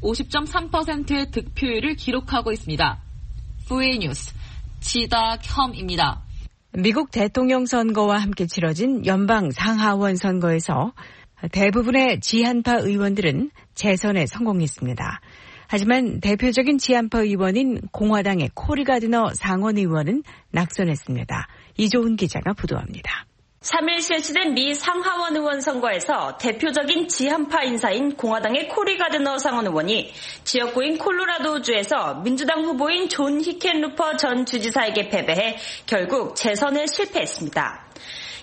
50.3%의 득표율을 기록하고 있습니다. VOA 뉴스 지다겸입니다. 미국 대통령 선거와 함께 치러진 연방 상하원 선거에서 대부분의 지한파 의원들은 재선에 성공했습니다. 하지만 대표적인 지한파 의원인 공화당의 코리 가드너 상원 의원은 낙선했습니다. 이조은 기자가 보도합니다. 3일 실시된 미 상하원 의원 선거에서 대표적인 지한파 인사인 공화당의 코리 가드너 상원 의원이 지역구인 콜로라도주에서 민주당 후보인 존 히켄루퍼 전 주지사에게 패배해 결국 재선에 실패했습니다.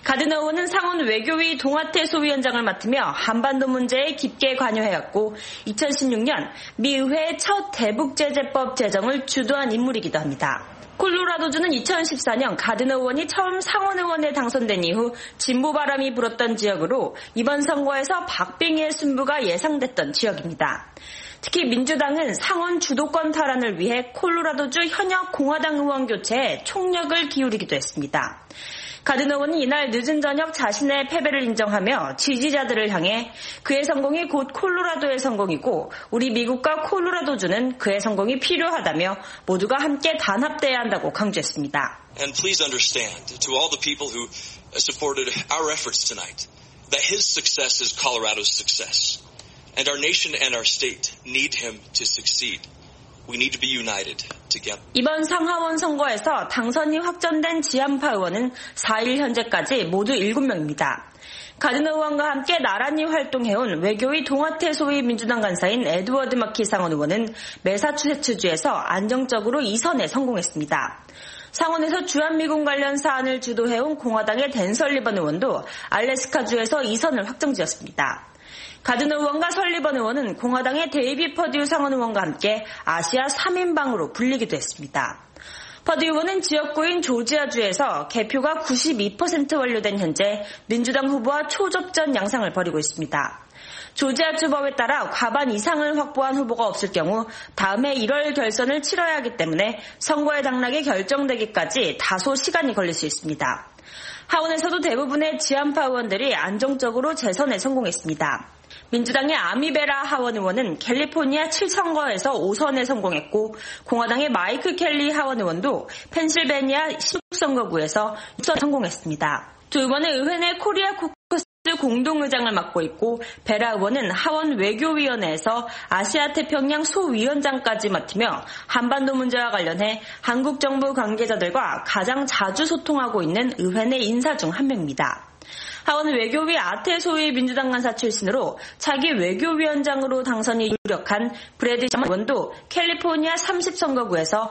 가드너 의원은 상원 외교위 동아태 소위원장을 맡으며 한반도 문제에 깊게 관여해왔고 2016년 미 의회의 첫 대북제재법 제정을 주도한 인물이기도 합니다. 콜로라도주는 2014년 가드너 의원이 처음 상원 의원에 당선된 이후 진보 바람이 불었던 지역으로 이번 선거에서 박빙의 승부가 예상됐던 지역입니다. 특히 민주당은 상원 주도권 탈환을 위해 콜로라도주 현역 공화당 의원 교체에 총력을 기울이기도 했습니다. 가드너 의원은 이날 늦은 저녁 자신의 패배를 인정하며 지지자들을 향해 그의 성공이 곧 콜로라도의 성공이고 우리 미국과 콜로라도주는 그의 성공이 필요하다며 모두가 함께 단합돼야 한다고 강조했습니다. And please understand to all the people who supported our efforts tonight that his success is Colorado's success. And our nation and our state need him to succeed. We need to be united together. 이번 상하원 선거에서 당선이 확정된 지한파 의원은 4일 현재까지 모두 7명입니다. 가드너 의원과 함께 나란히 활동해온 외교위 동아태 소위 민주당 간사인 에드워드 마키 상원 의원은 매사추세츠주에서 안정적으로 2선에 성공했습니다. 상원에서 주한미군 관련 사안을 주도해온 공화당의 댄 설리번 의원도 알래스카주에서 2선을 확정지었습니다. 가드너 의원과 설리번 의원은 공화당의 데이비 퍼듀 상원 의원과 함께 아시아 3인방으로 불리기도 했습니다. 퍼듀 의원은 지역구인 조지아주에서 개표가 92% 완료된 현재 민주당 후보와 초접전 양상을 벌이고 있습니다. 조지아주 법에 따라 과반 이상을 확보한 후보가 없을 경우 다음해 1월 결선을 치러야 하기 때문에 선거의 당락이 결정되기까지 다소 시간이 걸릴 수 있습니다. 하원에서도 대부분의 지한파 의원들이 안정적으로 재선에 성공했습니다. 민주당의 아미베라 하원 의원은 캘리포니아 7선거에서 5선에 성공했고 공화당의 마이클 켈리 하원 의원도 펜실베니아 16선거구에서 6선 성공했습니다. 두 의원은 의회 내 코리아 코커스 공동의장을 맡고 있고 베라 의원은 하원 외교위원회에서 아시아태평양 소위원장까지 맡으며 한반도 문제와 관련해 한국 정부 관계자들과 가장 자주 소통하고 있는 의회 내 인사 중 한 명입니다. 하원 외교위 아태 소위 민주당 간사 출신으로 차기 외교위원장으로 당선이 유력한 브래드 셔먼 의원도 캘리포니아 30선거구에서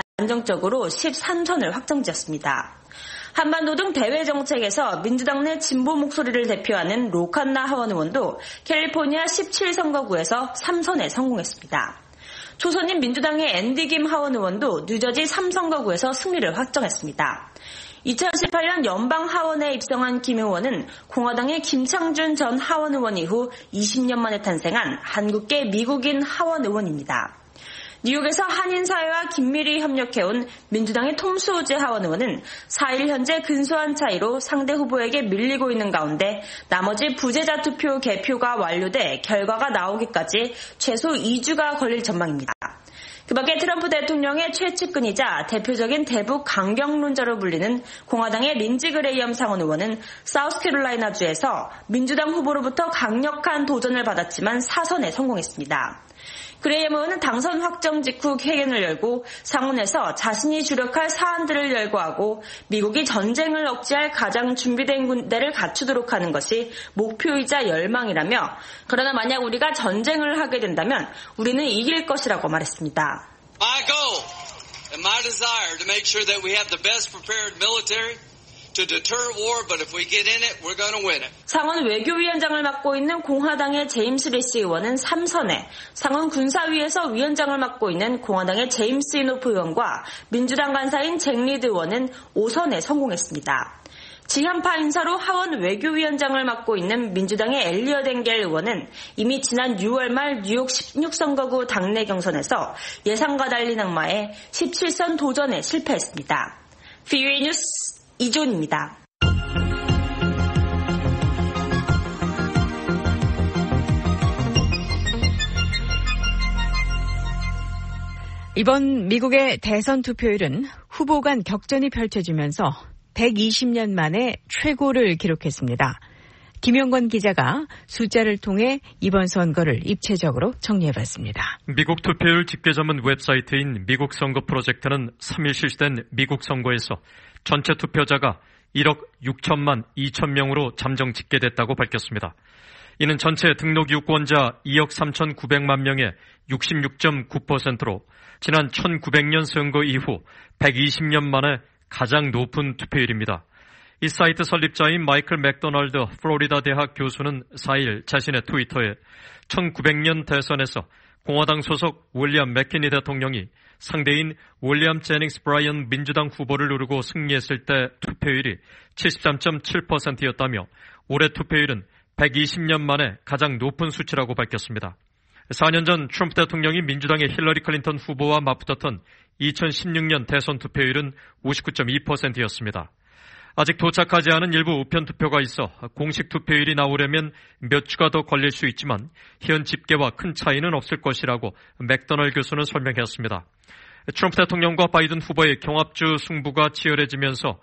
안정적으로 13선을 확정지었습니다. 한반도 등 대외 정책에서 민주당 내 진보 목소리를 대표하는 로칸나 하원 의원도 캘리포니아 17선거구에서 3선에 성공했습니다. 초선인 민주당의 앤디 김 하원 의원도 뉴저지 3선거구에서 승리를 확정했습니다. 2018년 연방 하원에 입성한 김 의원은 공화당의 김창준 전 하원 의원 이후 20년 만에 탄생한 한국계 미국인 하원 의원입니다. 뉴욕에서 한인사회와 긴밀히 협력해온 민주당의 톰 수호제 하원 의원은 4일 현재 근소한 차이로 상대 후보에게 밀리고 있는 가운데 나머지 부재자 투표 개표가 완료돼 결과가 나오기까지 최소 2주가 걸릴 전망입니다. 그 밖에 트럼프 대통령의 최측근이자 대표적인 대북 강경론자로 불리는 공화당의 린지 그레이엄 상원 의원은 사우스캐롤라이나주에서 민주당 후보로부터 강력한 도전을 받았지만 4선에 성공했습니다. 그레이엄 의원은 당선 확정 직후 회견을 열고 상원에서 자신이 주력할 사안들을 열거하고 미국이 전쟁을 억제할 가장 준비된 군대를 갖추도록 하는 것이 목표이자 열망이라며 그러나 만약 우리가 전쟁을 하게 된다면 우리는 이길 것이라고 말했습니다. My goal and my desire to make sure that we have the best prepared military to deter war, but if we get in it, we're going to win it. 상원 외교위원장을 맡고 있는 공화당의 제임스 리시 의원은 3선에, 상원 군사위에서 위원장을 맡고 있는 공화당의 제임스 이노프 의원과 민주당 간사인 잭 리드 의원은 5선에 성공했습니다. 지한파 인사로 하원 외교위원장을 맡고 있는 민주당의 엘리엇 엥겔 의원은 이미 지난 6월 말 뉴욕 16선거구 당내 경선에서 예상과 달리 낙마해 17선 도전에 실패했습니다. VOA 뉴스 이존입니다. 이번 미국의 대선 투표율은 후보 간 격전이 펼쳐지면서 120년 만에 최고를 기록했습니다. 김영건 기자가 숫자를 통해 이번 선거를 입체적으로 정리해봤습니다. 미국 투표율 집계 전문 웹사이트인 미국 선거 프로젝트는 3일 실시된 미국 선거에서 전체 투표자가 1억 6천만 2천 명으로 잠정 집계됐다고 밝혔습니다. 이는 전체 등록 유권자 2억 3,900만 명의 66.9%로 지난 1900년 선거 이후 120년 만에 가장 높은 투표율입니다. 이 사이트 설립자인 마이클 맥도널드 플로리다 대학 교수는 4일 자신의 트위터에 1900년 대선에서 공화당 소속 윌리엄 맥키니 대통령이 상대인 윌리엄 제닝스 브라이언 민주당 후보를 누르고 승리했을 때 투표율이 73.7%였다며 올해 투표율은 120년 만에 가장 높은 수치라고 밝혔습니다. 4년 전 트럼프 대통령이 민주당의 힐러리 클린턴 후보와 맞붙었던 2016년 대선 투표율은 59.2%였습니다. 아직 도착하지 않은 일부 우편 투표가 있어 공식 투표율이 나오려면 몇 주가 더 걸릴 수 있지만 현 집계와 큰 차이는 없을 것이라고 맥도널드 교수는 설명했습니다. 트럼프 대통령과 바이든 후보의 경합주 승부가 치열해지면서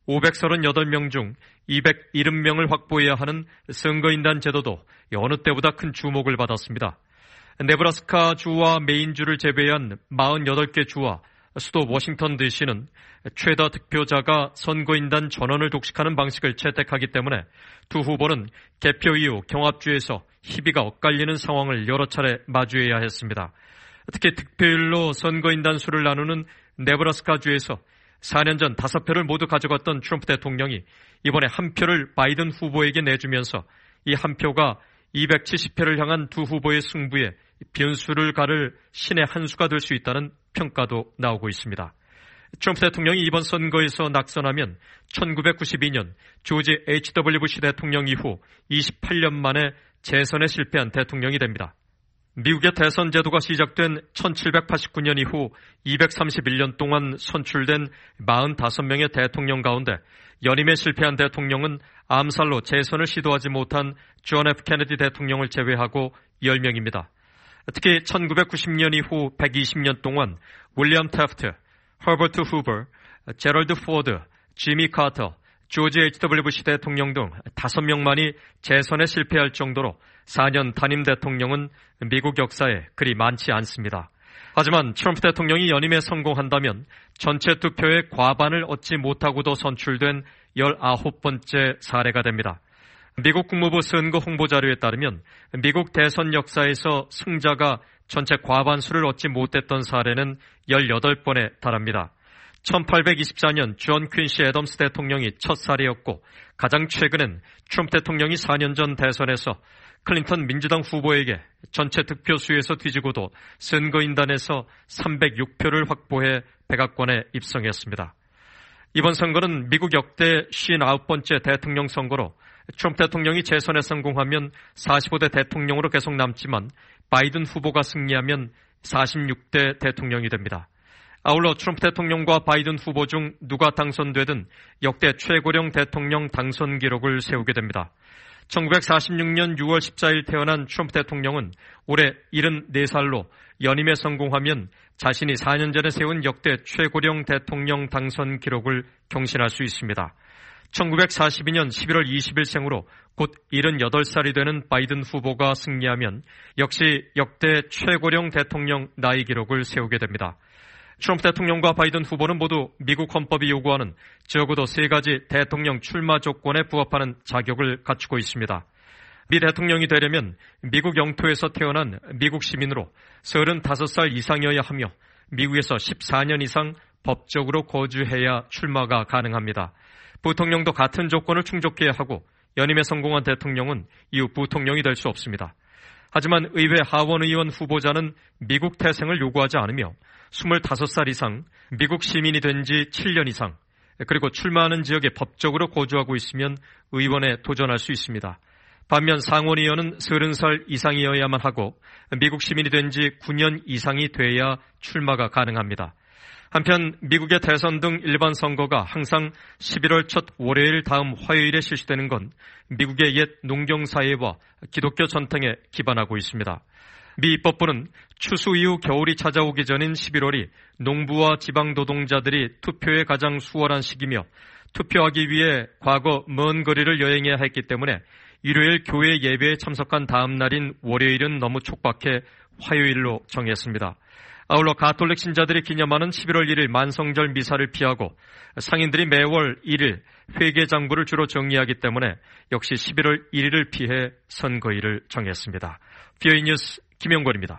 538명 중 270명을 확보해야 하는 선거인단 제도도 어느 때보다 큰 주목을 받았습니다. 네브라스카 주와 메인주를 제외한 48개 주와 수도 워싱턴 DC는 최다 득표자가 선거인단 전원을 독식하는 방식을 채택하기 때문에 두 후보는 개표 이후 경합주에서 희비가 엇갈리는 상황을 여러 차례 마주해야 했습니다. 특히 득표율로 선거인단 수를 나누는 네브라스카주에서 4년 전 5표를 모두 가져갔던 트럼프 대통령이 이번에 한 표를 바이든 후보에게 내주면서 이 한 표가 270표를 향한 두 후보의 승부에 변수를 가를 신의 한 수가 될 수 있다는 평가도 나오고 있습니다. 트럼프 대통령이 이번 선거에서 낙선하면 1992년 조지 H.W. 부시 대통령 이후 28년 만에 재선에 실패한 대통령이 됩니다. 미국의 대선 제도가 시작된 1789년 이후 231년 동안 선출된 45명의 대통령 가운데 연임에 실패한 대통령은 암살로 재선을 시도하지 못한 존 F. 케네디 대통령을 제외하고 10명입니다. 특히 1990년 이후 120년 동안 윌리엄 태프트, 허버트 후버, 제럴드 포드, 지미 카터, 조지 H.W. 부시 대통령 등 5명만이 재선에 실패할 정도로 4년 단임 대통령은 미국 역사에 그리 많지 않습니다. 하지만 트럼프 대통령이 연임에 성공한다면 전체 투표의 과반을 얻지 못하고도 선출된 19번째 사례가 됩니다. 미국 국무부 선거 홍보 자료에 따르면 미국 대선 역사에서 승자가 전체 과반수를 얻지 못했던 사례는 18번에 달합니다. 1824년 존 퀸시 애덤스 대통령이 첫 사례였고 가장 최근엔 트럼프 대통령이 4년 전 대선에서 클린턴 민주당 후보에게 전체 득표수에서 뒤지고도 선거인단에서 306표를 확보해 백악관에 입성했습니다. 이번 선거는 미국 역대 59번째 대통령 선거로 트럼프 대통령이 재선에 성공하면 45대 대통령으로 계속 남지만 바이든 후보가 승리하면 46대 대통령이 됩니다. 아울러 트럼프 대통령과 바이든 후보 중 누가 당선되든 역대 최고령 대통령 당선 기록을 세우게 됩니다. 1946년 6월 14일 태어난 트럼프 대통령은 올해 74살로 연임에 성공하면 자신이 4년 전에 세운 역대 최고령 대통령 당선 기록을 경신할 수 있습니다. 1942년 11월 20일 생으로 곧 78살이 되는 바이든 후보가 승리하면 역시 역대 최고령 대통령 나이 기록을 세우게 됩니다. 트럼프 대통령과 바이든 후보는 모두 미국 헌법이 요구하는 적어도 3가지 대통령 출마 조건에 부합하는 자격을 갖추고 있습니다. 미 대통령이 되려면 미국 영토에서 태어난 미국 시민으로 35살 이상이어야 하며 미국에서 14년 이상 법적으로 거주해야 출마가 가능합니다. 부통령도 같은 조건을 충족해야 하고 연임에 성공한 대통령은 이후 부통령이 될 수 없습니다. 하지만 의회 하원의원 후보자는 미국 태생을 요구하지 않으며 25살 이상, 미국 시민이 된 지 7년 이상, 그리고 출마하는 지역에 법적으로 거주하고 있으면 의원에 도전할 수 있습니다. 반면 상원의원은 30살 이상이어야만 하고 미국 시민이 된 지 9년 이상이 돼야 출마가 가능합니다. 한편 미국의 대선 등 일반 선거가 항상 11월 첫 월요일 다음 화요일에 실시되는 건 미국의 옛 농경사회와 기독교 전통에 기반하고 있습니다. 미 입법부는 추수 이후 겨울이 찾아오기 전인 11월이 농부와 지방 노동자들이 투표에 가장 수월한 시기며 투표하기 위해 과거 먼 거리를 여행해야 했기 때문에 일요일 교회 예배에 참석한 다음 날인 월요일은 너무 촉박해 화요일로 정했습니다. 아울러 가톨릭 신자들이 기념하는 11월 1일 만성절 미사를 피하고 상인들이 매월 1일 회계장부를 주로 정리하기 때문에 역시 11월 1일을 피해 선거일을 정했습니다. VOA 뉴스 김영권입니다.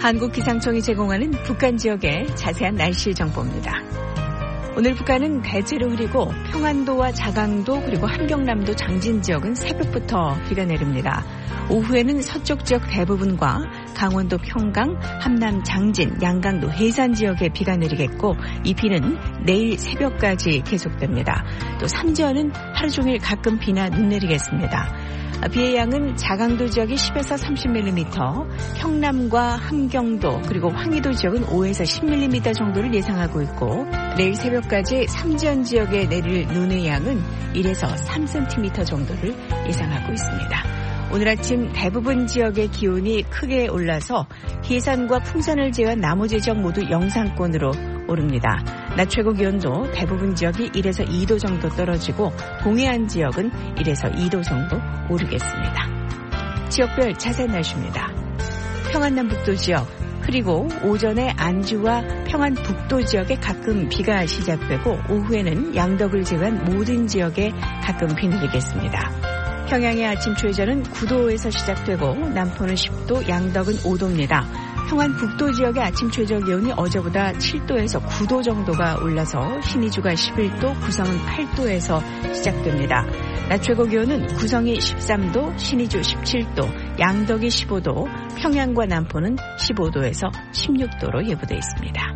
한국기상청이 제공하는 북한 지역의 자세한 날씨 정보입니다. 오늘 북한은 대체로 흐리고 평안도와 자강도 그리고 함경남도 장진 지역은 새벽부터 비가 내립니다. 오후에는 서쪽 지역 대부분과 강원도 평강, 함남 장진, 양강도 해산 지역에 비가 내리겠고 이 비는 내일 새벽까지 계속됩니다. 또 삼전은 하루 종일 가끔 비나 눈 내리겠습니다. 비의 양은 자강도 지역이 10에서 30mm, 평남과 함경도 그리고 황해도 지역은 5에서 10mm 정도를 예상하고 있고 내일 새벽까지 삼전 지역에 내릴 눈의 양은 1에서 3cm 정도를 예상하고 있습니다. 오늘 아침 대부분 지역의 기온이 크게 올라서 해산과 풍산을 제외한 나머지 지역 모두 영상권으로 오릅니다. 낮 최고 기온도 대부분 지역이 1에서 2도 정도 떨어지고 동해안 지역은 1에서 2도 정도 오르겠습니다. 지역별 자세한 날씨입니다. 평안남북도 지역 그리고 오전에 안주와 평안북도 지역에 가끔 비가 시작되고 오후에는 양덕을 제외한 모든 지역에 가끔 비 내리겠습니다. 평양의 아침 최저는 9도에서 시작되고 남포는 10도, 양덕은 5도입니다. 평안북도 지역의 아침 최저 기온이 어제보다 7도에서 9도 정도가 올라서 신의주가 11도, 구성은 8도에서 시작됩니다. 낮 최고 기온은 구성이 13도, 신의주 17도, 양덕이 15도, 평양과 남포는 15도에서 16도로 예보되어 있습니다.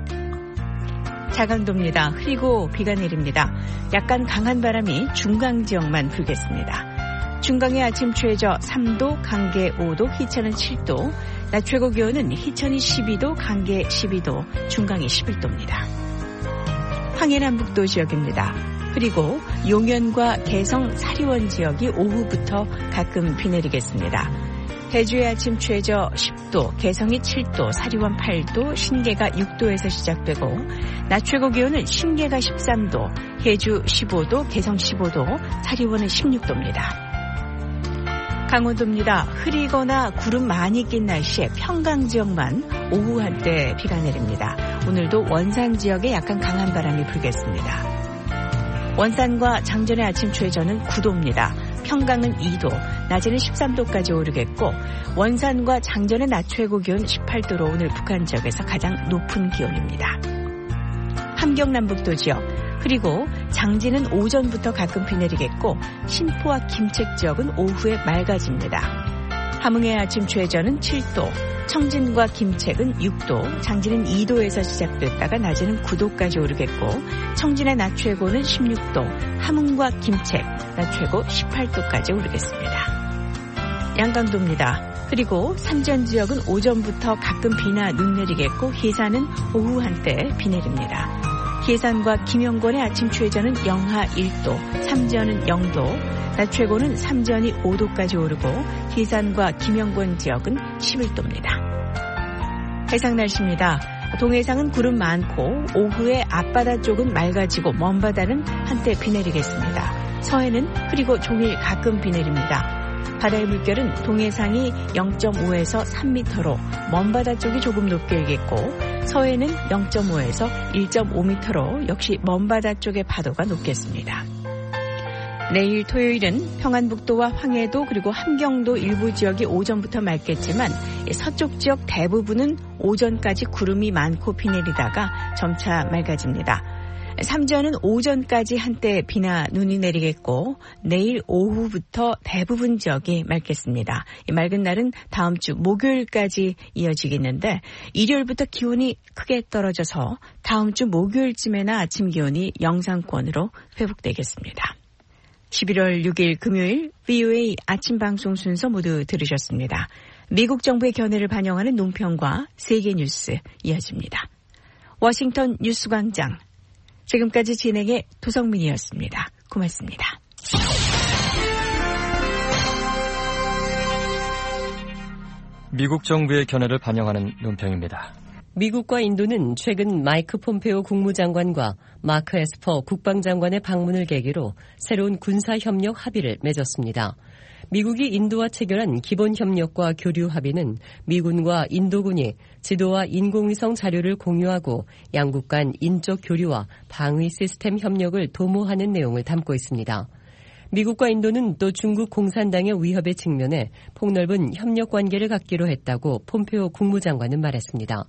자강도입니다. 흐리고 비가 내립니다. 약간 강한 바람이 중강 지역만 불겠습니다. 중강의 아침 최저 3도, 강계 5도, 희천은 7도, 낮 최고 기온은 희천이 12도, 강계 12도, 중강이 11도입니다. 황해남북도 지역입니다. 그리고 용현과 개성, 사리원 지역이 오후부터 가끔 비 내리겠습니다. 대주의 아침 최저 10도, 개성이 7도, 사리원 8도, 신계가 6도에서 시작되고 낮 최고 기온은 신계가 13도, 해주 15도, 개성 15도, 사리원은 16도입니다. 강원도입니다. 흐리거나 구름 많이 낀 날씨에 평강 지역만 오후 한때 비가 내립니다. 오늘도 원산 지역에 약간 강한 바람이 불겠습니다. 원산과 장전의 아침 최저는 9도입니다. 평강은 2도, 낮에는 13도까지 오르겠고 원산과 장전의 낮 최고 기온 18도로 오늘 북한 지역에서 가장 높은 기온입니다. 함경남북도 지역 그리고 장진은 오전부터 가끔 비 내리겠고 신포와 김책 지역은 오후에 맑아집니다. 함흥의 아침 최저는 7도, 청진과 김책은 6도, 장진은 2도에서 시작됐다가 낮에는 9도까지 오르겠고 청진의 낮 최고는 16도, 함흥과 김책 낮 최고 18도까지 오르겠습니다. 양강도입니다. 그리고 삼전 지역은 오전부터 가끔 비나 눈 내리겠고 해산은 오후 한때 비 내립니다. 해산과 김영권의 아침 최저는 영하 1도, 삼전은 0도, 낮 최고는 삼전이 5도까지 오르고 해산과 김영권 지역은 11도입니다. 해상 날씨입니다. 동해상은 구름 많고 오후에 앞바다 쪽은 맑아지고 먼바다는 한때 비 내리겠습니다. 서해는 흐리고 종일 가끔 비 내립니다. 바다의 물결은 동해상이 0.5에서 3m로 먼바다 쪽이 조금 높게 일겠고 서해는 0.5에서 1.5m로 역시 먼바다 쪽의 파도가 높겠습니다. 내일 토요일은 평안북도와 황해도 그리고 함경도 일부 지역이 오전부터 맑겠지만 서쪽 지역 대부분은 오전까지 구름이 많고 비 내리다가 점차 맑아집니다. 삼전은 오전까지 한때 비나 눈이 내리겠고 내일 오후부터 대부분 지역이 맑겠습니다. 이 맑은 날은 다음 주 목요일까지 이어지겠는데 일요일부터 기온이 크게 떨어져서 다음 주 목요일쯤에나 아침 기온이 영상권으로 회복되겠습니다. 11월 6일 금요일 VOA 아침 방송 순서 모두 들으셨습니다. 미국 정부의 견해를 반영하는 논평과 세계 뉴스 이어집니다. 워싱턴 뉴스광장 지금까지 진행의 도성민이었습니다. 고맙습니다. 미국 정부의 견해를 반영하는 논평입니다. 미국과 인도는 최근 마이크 폼페오 국무장관과 마크 에스퍼 국방장관의 방문을 계기로 새로운 군사협력 합의를 맺었습니다. 미국이 인도와 체결한 기본협력과 교류 합의는 미군과 인도군이 지도와 인공위성 자료를 공유하고 양국 간 인적 교류와 방위 시스템 협력을 도모하는 내용을 담고 있습니다. 미국과 인도는 또 중국 공산당의 위협에 직면해 폭넓은 협력 관계를 갖기로 했다고 폼페오 국무장관은 말했습니다.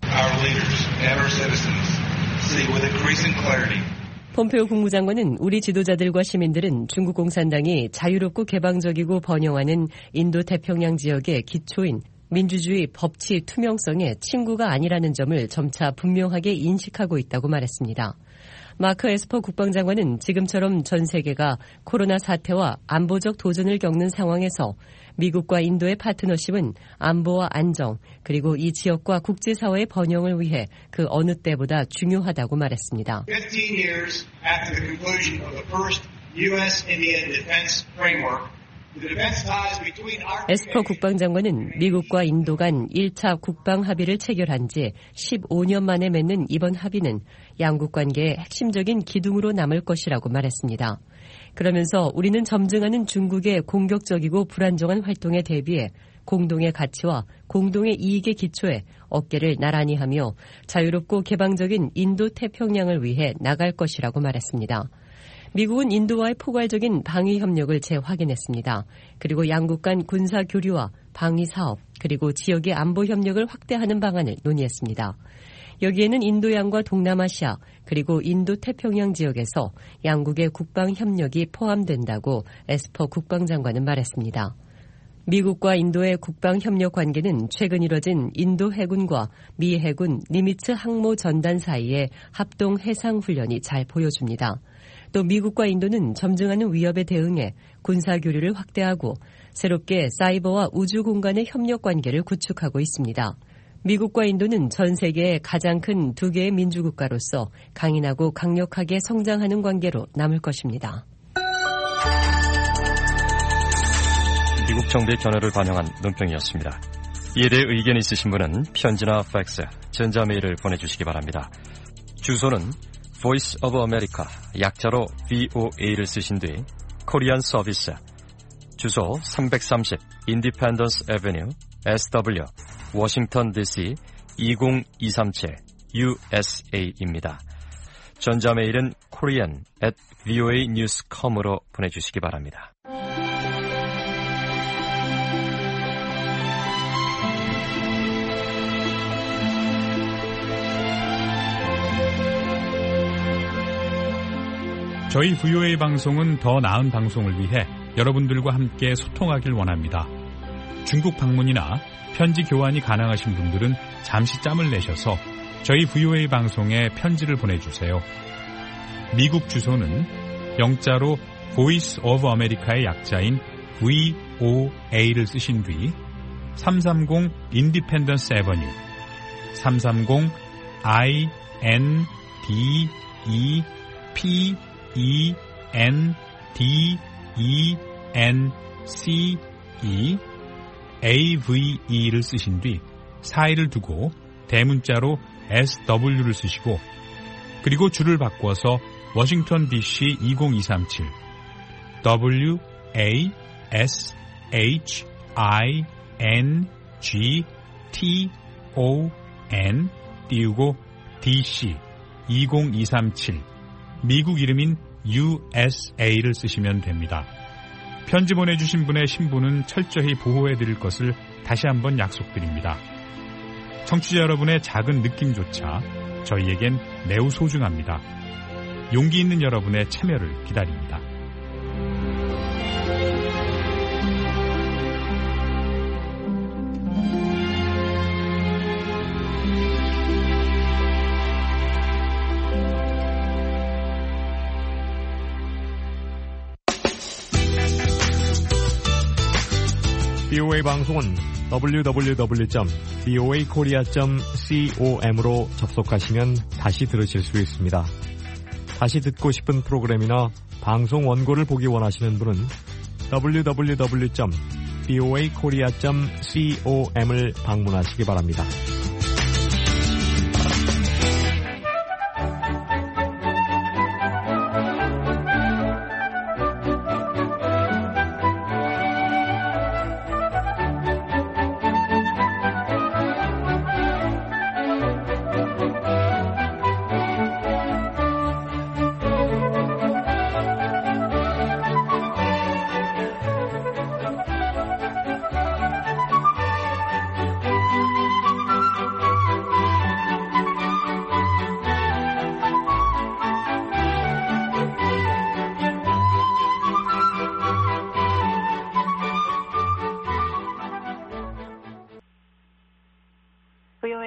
폼페오 국무장관은 우리 지도자들과 시민들은 중국 공산당이 자유롭고 개방적이고 번영하는 인도 태평양 지역의 기초인 민주주의, 법치, 투명성의 친구가 아니라는 점을 점차 분명하게 인식하고 있다고 말했습니다. 마크 에스퍼 국방장관은 지금처럼 전 세계가 코로나 사태와 안보적 도전을 겪는 상황에서 미국과 인도의 파트너십은 안보와 안정, 그리고 이 지역과 국제사회의 번영을 위해 그 어느 때보다 중요하다고 말했습니다. 15 years after the conclusion of the first U.S.-India defense framework, 에스퍼 국방장관은 미국과 인도 간 1차 국방 합의를 체결한 지 15년 만에 맺는 이번 합의는 양국 관계의 핵심적인 기둥으로 남을 것이라고 말했습니다. 그러면서 우리는 점증하는 중국의 공격적이고 불안정한 활동에 대비해 공동의 가치와 공동의 이익의 기초에 어깨를 나란히 하며 자유롭고 개방적인 인도 태평양을 위해 나갈 것이라고 말했습니다. 미국은 인도와의 포괄적인 방위 협력을 재확인했습니다. 그리고 양국 간 군사 교류와 방위 사업, 그리고 지역의 안보 협력을 확대하는 방안을 논의했습니다. 여기에는 인도양과 동남아시아, 그리고 인도 태평양 지역에서 양국의 국방 협력이 포함된다고 에스퍼 국방장관은 말했습니다. 미국과 인도의 국방 협력 관계는 최근 이뤄진 인도 해군과 미 해군 니미츠 항모 전단 사이의 합동 해상 훈련이 잘 보여줍니다. 또 미국과 인도는 점증하는 위협에 대응해 군사 교류를 확대하고 새롭게 사이버와 우주 공간의 협력 관계를 구축하고 있습니다. 미국과 인도는 전 세계의 가장 큰 두 개의 민주국가로서 강인하고 강력하게 성장하는 관계로 남을 것입니다. 미국 정부의 견해를 반영한 논평이었습니다. 이에 대해 의견 있으신 분은 편지나 팩스, 전자메일을 보내주시기 바랍니다. 주소는 Voice of America, 약자로 VOA를 쓰신 뒤 코리안 서비스, 주소 330 Independence Avenue, SW, 워싱턴 DC 20237 USA입니다. 전자메일은 korean@voanews.com으로 보내주시기 바랍니다. 저희 VOA 방송은 더 나은 방송을 위해 여러분들과 함께 소통하길 원합니다. 중국 방문이나 편지 교환이 가능하신 분들은 잠시 짬을 내셔서 저희 VOA 방송에 편지를 보내주세요. 미국 주소는 영자로 Voice of America의 약자인 VOA를 쓰신 뒤 330 Independence Avenue, 330 INDEPENDENCE 쓰신 뒤 사이를 두고 대문자로 SW를 쓰시고 그리고 줄을 바꿔서 워싱턴 DC 20237 WASHINGTON 띄우고 DC 20237 미국 이름인 USA를 쓰시면 됩니다. 편지 보내주신 분의 신분은 철저히 보호해드릴 것을 다시 한번 약속드립니다. 청취자 여러분의 작은 느낌조차 저희에겐 매우 소중합니다. 용기 있는 여러분의 참여를 기다립니다. VOA 방송은 www.voakorea.com으로 접속하시면 다시 들으실 수 있습니다. 다시 듣고 싶은 프로그램이나 방송 원고를 보기 원하시는 분은 www.voakorea.com을 방문하시기 바랍니다.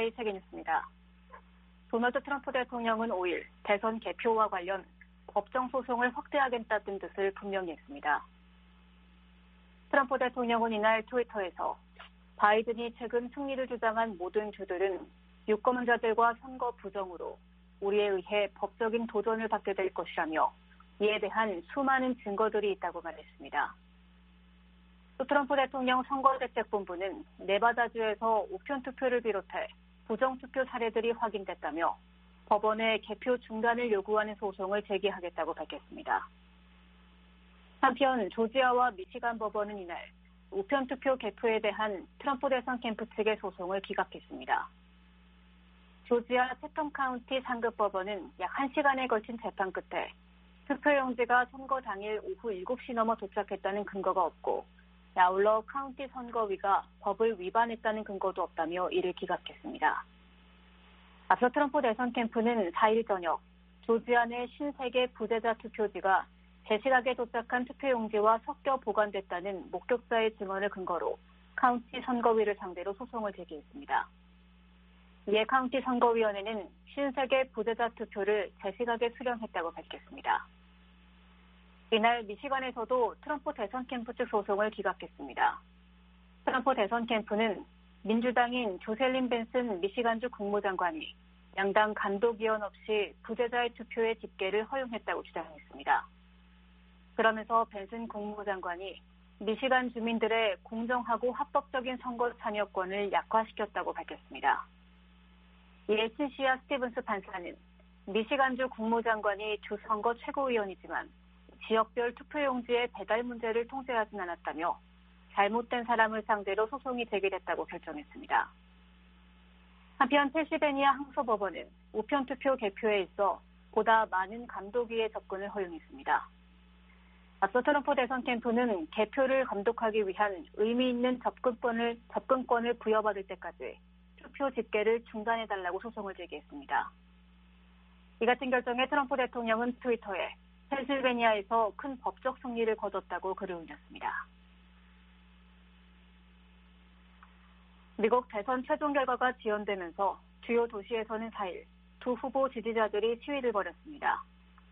VOA 세계뉴스입니다. 도널드 트럼프 대통령은 5일 대선 개표와 관련 법정 소송을 확대하겠다는 뜻을 분명히 했습니다. 트럼프 대통령은 이날 트위터에서 바이든이 최근 승리를 주장한 모든 주들은 유권자들과 선거 부정으로 우리에 의해 법적인 도전을 받게 될 것이라며 이에 대한 수많은 증거들이 있다고 말했습니다. 또 트럼프 대통령 선거대책본부는 네바다주에서 우편투표를 비롯해 부정투표 사례들이 확인됐다며 법원에 개표 중단을 요구하는 소송을 제기하겠다고 밝혔습니다. 한편 조지아와 미시간 법원은 이날 우편투표 개표에 대한 트럼프 대선 캠프 측의 소송을 기각했습니다. 조지아 채텀 카운티 상급 법원은 약 1시간에 걸친 재판 끝에 투표용지가 선거 당일 오후 7시 넘어 도착했다는 근거가 없고 아울러 카운티 선거위가 법을 위반했다는 근거도 없다며 이를 기각했습니다. 앞서 트럼프 대선 캠프는 4일 저녁 조지아 내 53개 부재자 투표지가 제 시각에 도착한 투표용지와 섞여 보관됐다는 목격자의 증언을 근거로 카운티 선거위를 상대로 소송을 제기했습니다. 이에 카운티 선거위원회는 53개 부재자 투표를 제 시각에 수령했다고 밝혔습니다. 이날 미시간에서도 트럼프 대선 캠프 측 소송을 기각했습니다. 트럼프 대선 캠프는 민주당인 조셀린 벤슨 미시간주 국무장관이 양당 감독위원 없이 부재자의 투표의 집계를 허용했다고 주장했습니다. 그러면서 벤슨 국무장관이 미시간 주민들의 공정하고 합법적인 선거 참여권을 약화시켰다고 밝혔습니다. 이에 신시아 스티븐스 판사는 미시간주 국무장관이 주 선거 최고위원이지만 지역별 투표용지의 배달 문제를 통제하진 않았다며 잘못된 사람을 상대로 소송이 제기됐다고 결정했습니다. 한편 펜실베니아 항소법원은 우편투표 개표에 있어 보다 많은 감독위의 접근을 허용했습니다. 앞서 트럼프 대선 캠프는 개표를 감독하기 위한 의미 있는 접근권을 부여받을 때까지 투표 집계를 중단해달라고 소송을 제기했습니다. 이 같은 결정에 트럼프 대통령은 트위터에 펜실베니아에서 큰 법적 승리를 거뒀다고 글을 올렸습니다. 미국 대선 최종 결과가 지연되면서 주요 도시에서는 4일 두 후보 지지자들이 시위를 벌였습니다.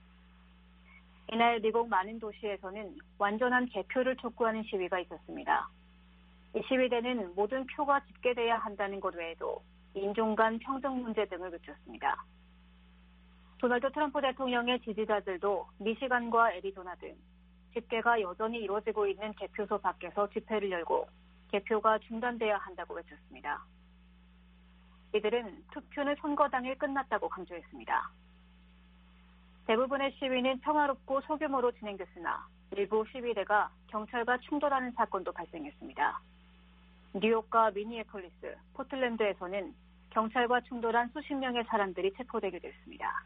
이날 미국 많은 도시에서는 완전한 개표를 촉구하는 시위가 있었습니다. 이 시위대는 모든 표가 집계돼야 한다는 것 외에도 인종 간 평등 문제 등을 비췄습니다. 도널드 트럼프 대통령의 지지자들도 미시간과 애리조나 등 집계가 여전히 이루어지고 있는 개표소 밖에서 집회를 열고 개표가 중단돼야 한다고 외쳤습니다. 이들은 투표는 선거 당일 끝났다고 강조했습니다. 대부분의 시위는 평화롭고 소규모로 진행됐으나 일부 시위대가 경찰과 충돌하는 사건도 발생했습니다. 뉴욕과 미니애폴리스, 포틀랜드에서는 경찰과 충돌한 수십 명의 사람들이 체포되기도 했습니다.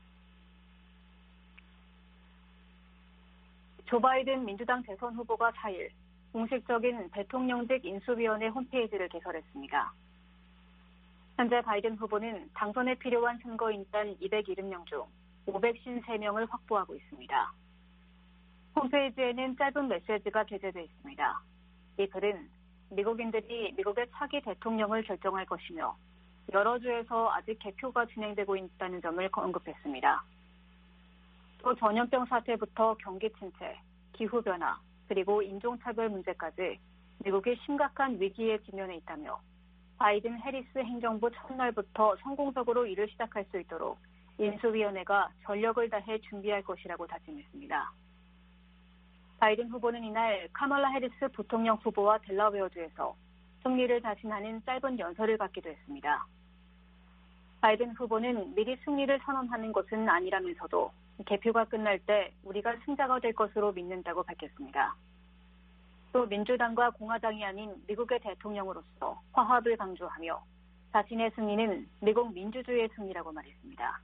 조 바이든 민주당 대선 후보가 4일 공식적인 대통령직 인수위원회 홈페이지를 개설했습니다. 현재 바이든 후보는 당선에 필요한 선거인단 270명 중 553명을 확보하고 있습니다. 홈페이지에는 짧은 메시지가 게재되어 있습니다. 이 글은 미국인들이 미국의 차기 대통령을 결정할 것이며 여러 주에서 아직 개표가 진행되고 있다는 점을 언급했습니다. 또 전염병 사태부터 경기 침체, 기후변화, 그리고 인종차별 문제까지 미국이 심각한 위기에 직면해 있다며 바이든 해리스 행정부 첫날부터 성공적으로 일을 시작할 수 있도록 인수위원회가 전력을 다해 준비할 것이라고 다짐했습니다. 바이든 후보는 이날 카멀라 해리스 부통령 후보와 델라웨어주에서 승리를 자신하는 짧은 연설을 갖기도 했습니다. 바이든 후보는 미리 승리를 선언하는 것은 아니라면서도 개표가 끝날 때 우리가 승자가 될 것으로 믿는다고 밝혔습니다. 또 민주당과 공화당이 아닌 미국의 대통령으로서 화합을 강조하며 자신의 승리는 미국 민주주의의 승리라고 말했습니다.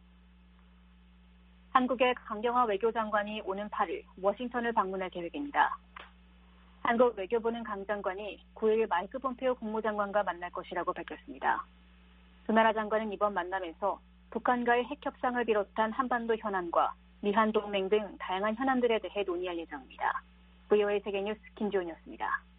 한국의 강경화 외교장관이 오는 8일 워싱턴을 방문할 계획입니다. 한국 외교부는 강 장관이 9일 마이크 폼페오 국무장관과 만날 것이라고 밝혔습니다. 두 나라 장관은 이번 만남에서 북한과의 핵 협상을 비롯한 한반도 현안과 미한 동맹 등 다양한 현안들에 대해 논의할 예정입니다. VOA 세계뉴스 김지훈이었습니다.